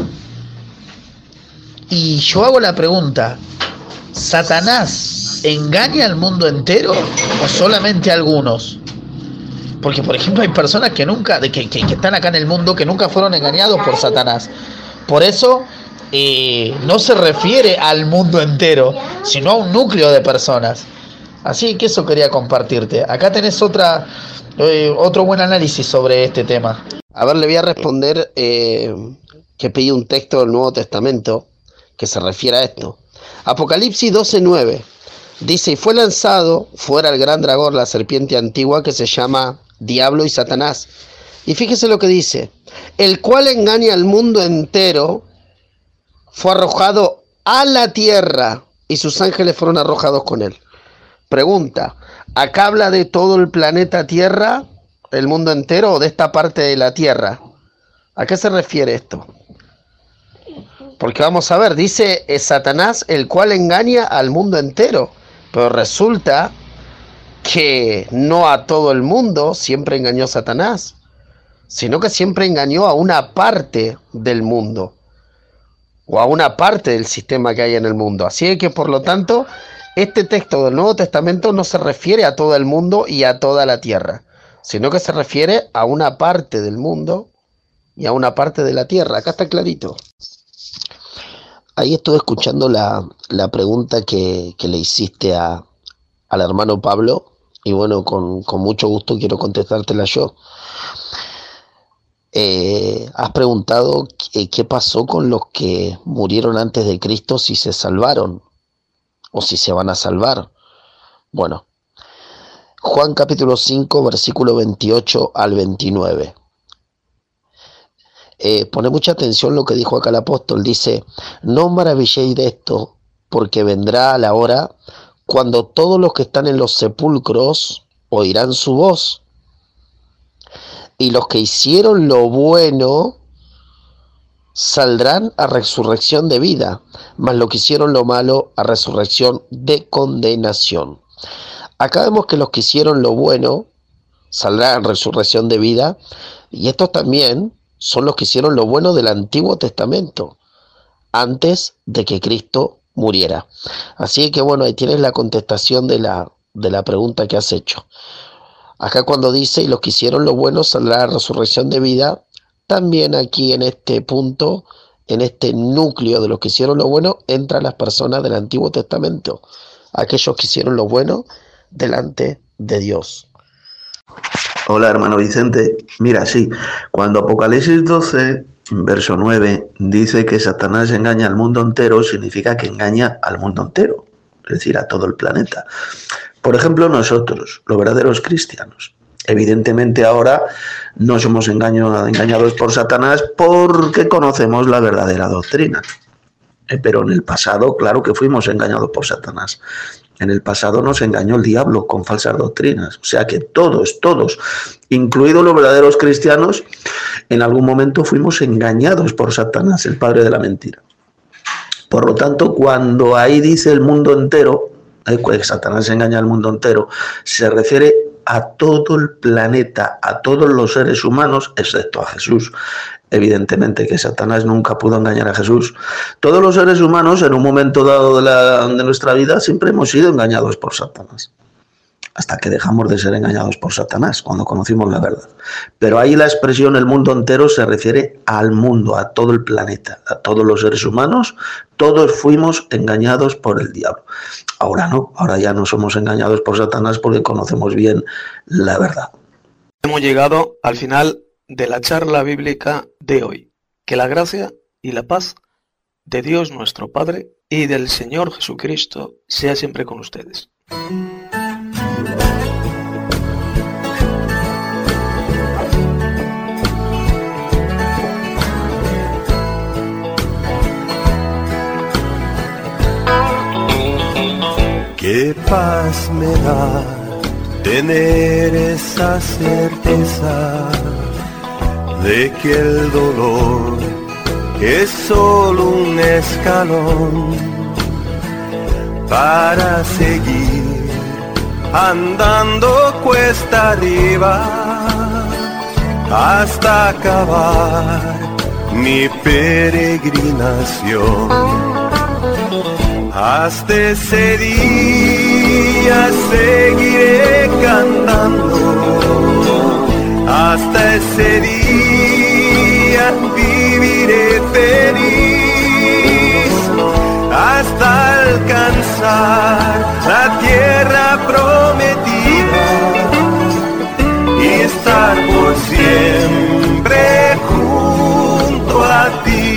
Y yo hago la pregunta, ¿Satanás engaña al mundo entero o solamente a algunos? Porque, por ejemplo, hay personas que están acá en el mundo que nunca fueron engañados por Satanás. Por eso no se refiere al mundo entero, sino a un núcleo de personas. Así que eso quería compartirte. Acá tenés otro buen análisis sobre este tema. A ver, le voy a responder que pedí un texto del Nuevo Testamento que se refiere a esto. Apocalipsis 12:9 dice, y fue lanzado fuera el gran dragón, la serpiente antigua que se llama Diablo y Satanás. Y fíjese lo que dice, el cual engaña al mundo entero, fue arrojado a la tierra y sus ángeles fueron arrojados con él. Pregunta, ¿acá habla de todo el planeta Tierra, el mundo entero, o de esta parte de la Tierra? ¿A qué se refiere esto? Porque vamos a ver, dice Satanás, el cual engaña al mundo entero, pero resulta que no a todo el mundo siempre engañó Satanás, sino que siempre engañó a una parte del mundo. o a una parte del sistema que hay en el mundo. Así que, por lo tanto, este texto del Nuevo Testamento no se refiere a todo el mundo y a toda la tierra, sino que se refiere a una parte del mundo y a una parte de la tierra. Acá está clarito. Ahí estuve escuchando la pregunta que le hiciste al hermano Pablo, y bueno, con mucho gusto quiero contestártela yo. Has preguntado qué pasó con los que murieron antes de Cristo, si se salvaron o si se van a salvar. Bueno, Juan capítulo 5, versículo 28 al 29. Pone mucha atención lo que dijo acá el apóstol. Dice: no os maravilléis de esto, porque vendrá la hora cuando todos los que están en los sepulcros oirán su voz, y los que hicieron lo bueno saldrán a resurrección de vida, mas los que hicieron lo malo a resurrección de condenación. Acá vemos que los que hicieron lo bueno saldrán a resurrección de vida, y estos también son los que hicieron lo bueno del Antiguo Testamento, antes de que Cristo muriera. Así que bueno, ahí tienes la contestación de la pregunta que has hecho. Acá cuando dice, y los que hicieron lo bueno saldrán a resurrección de vida, también aquí en este punto, en este núcleo de los que hicieron lo bueno, entran las personas del Antiguo Testamento, aquellos que hicieron lo bueno delante de Dios. Hola, hermano Vicente. Mira, sí, cuando Apocalipsis 12, verso 9, dice que Satanás engaña al mundo entero, significa que engaña al mundo entero, es decir, a todo el planeta. Por ejemplo, nosotros, los verdaderos cristianos, evidentemente ahora no somos engañados por Satanás porque conocemos la verdadera doctrina. Pero en el pasado, claro que fuimos engañados por Satanás. En el pasado nos engañó el diablo con falsas doctrinas. O sea que todos, incluidos los verdaderos cristianos, en algún momento fuimos engañados por Satanás, el padre de la mentira. Por lo tanto, cuando ahí dice el mundo entero, que Satanás engaña al mundo entero, se refiere a todo el planeta, a todos los seres humanos, excepto a Jesús. Evidentemente que Satanás nunca pudo engañar a Jesús. Todos los seres humanos en un momento dado de nuestra vida siempre hemos sido engañados por Satanás, hasta que dejamos de ser engañados por Satanás, cuando conocimos la verdad. Pero ahí la expresión el mundo entero se refiere al mundo, a todo el planeta, a todos los seres humanos. Todos fuimos engañados por el diablo. Ahora no, ahora ya no somos engañados por Satanás porque conocemos bien la verdad. Hemos llegado al final de la charla bíblica de hoy. Que la gracia y la paz de Dios nuestro Padre y del Señor Jesucristo sea siempre con ustedes. Qué paz me da tener esa certeza de que el dolor es solo un escalón para seguir andando cuesta arriba hasta acabar mi peregrinación. Hasta ese día seguiré cantando, hasta ese día viviré feliz, hasta alcanzar la tierra prometida y estar por siempre junto a ti.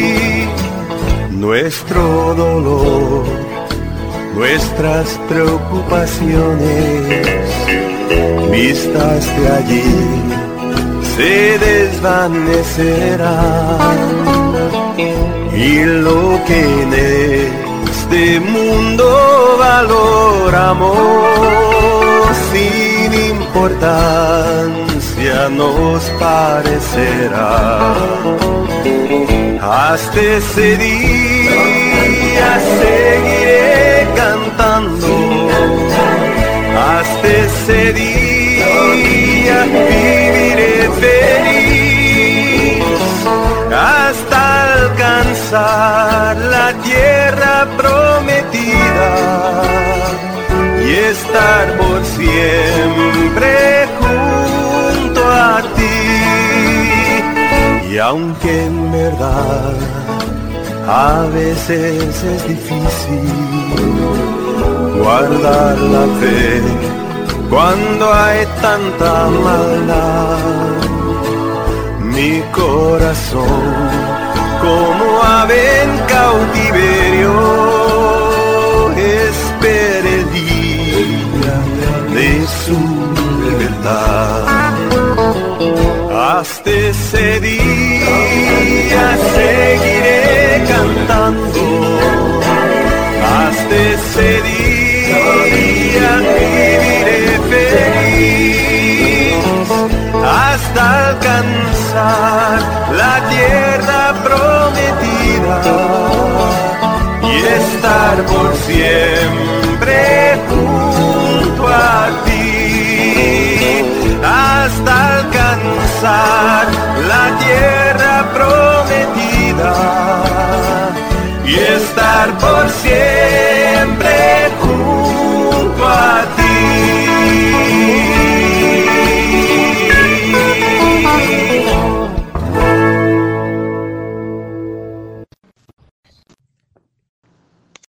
Nuestro dolor, nuestras preocupaciones, vistas de allí, se desvanecerán. Y lo que en este mundo valoramos, sin importancia nos parecerá. Hasta ese día seguiré cantando, hasta ese día viviré feliz, hasta alcanzar por siempre junto a ti. Y aunque en verdad a veces es difícil guardar la fe cuando hay tanta maldad, mi corazón como ave en cautiverio espera el día de su libertad. Hasta ese día seguiré cantando, hasta ese día viviré feliz, hasta alcanzar la tierra prometida y estar por siempre junto a ti, hasta alcanzar la tierra prometida y estar por siempre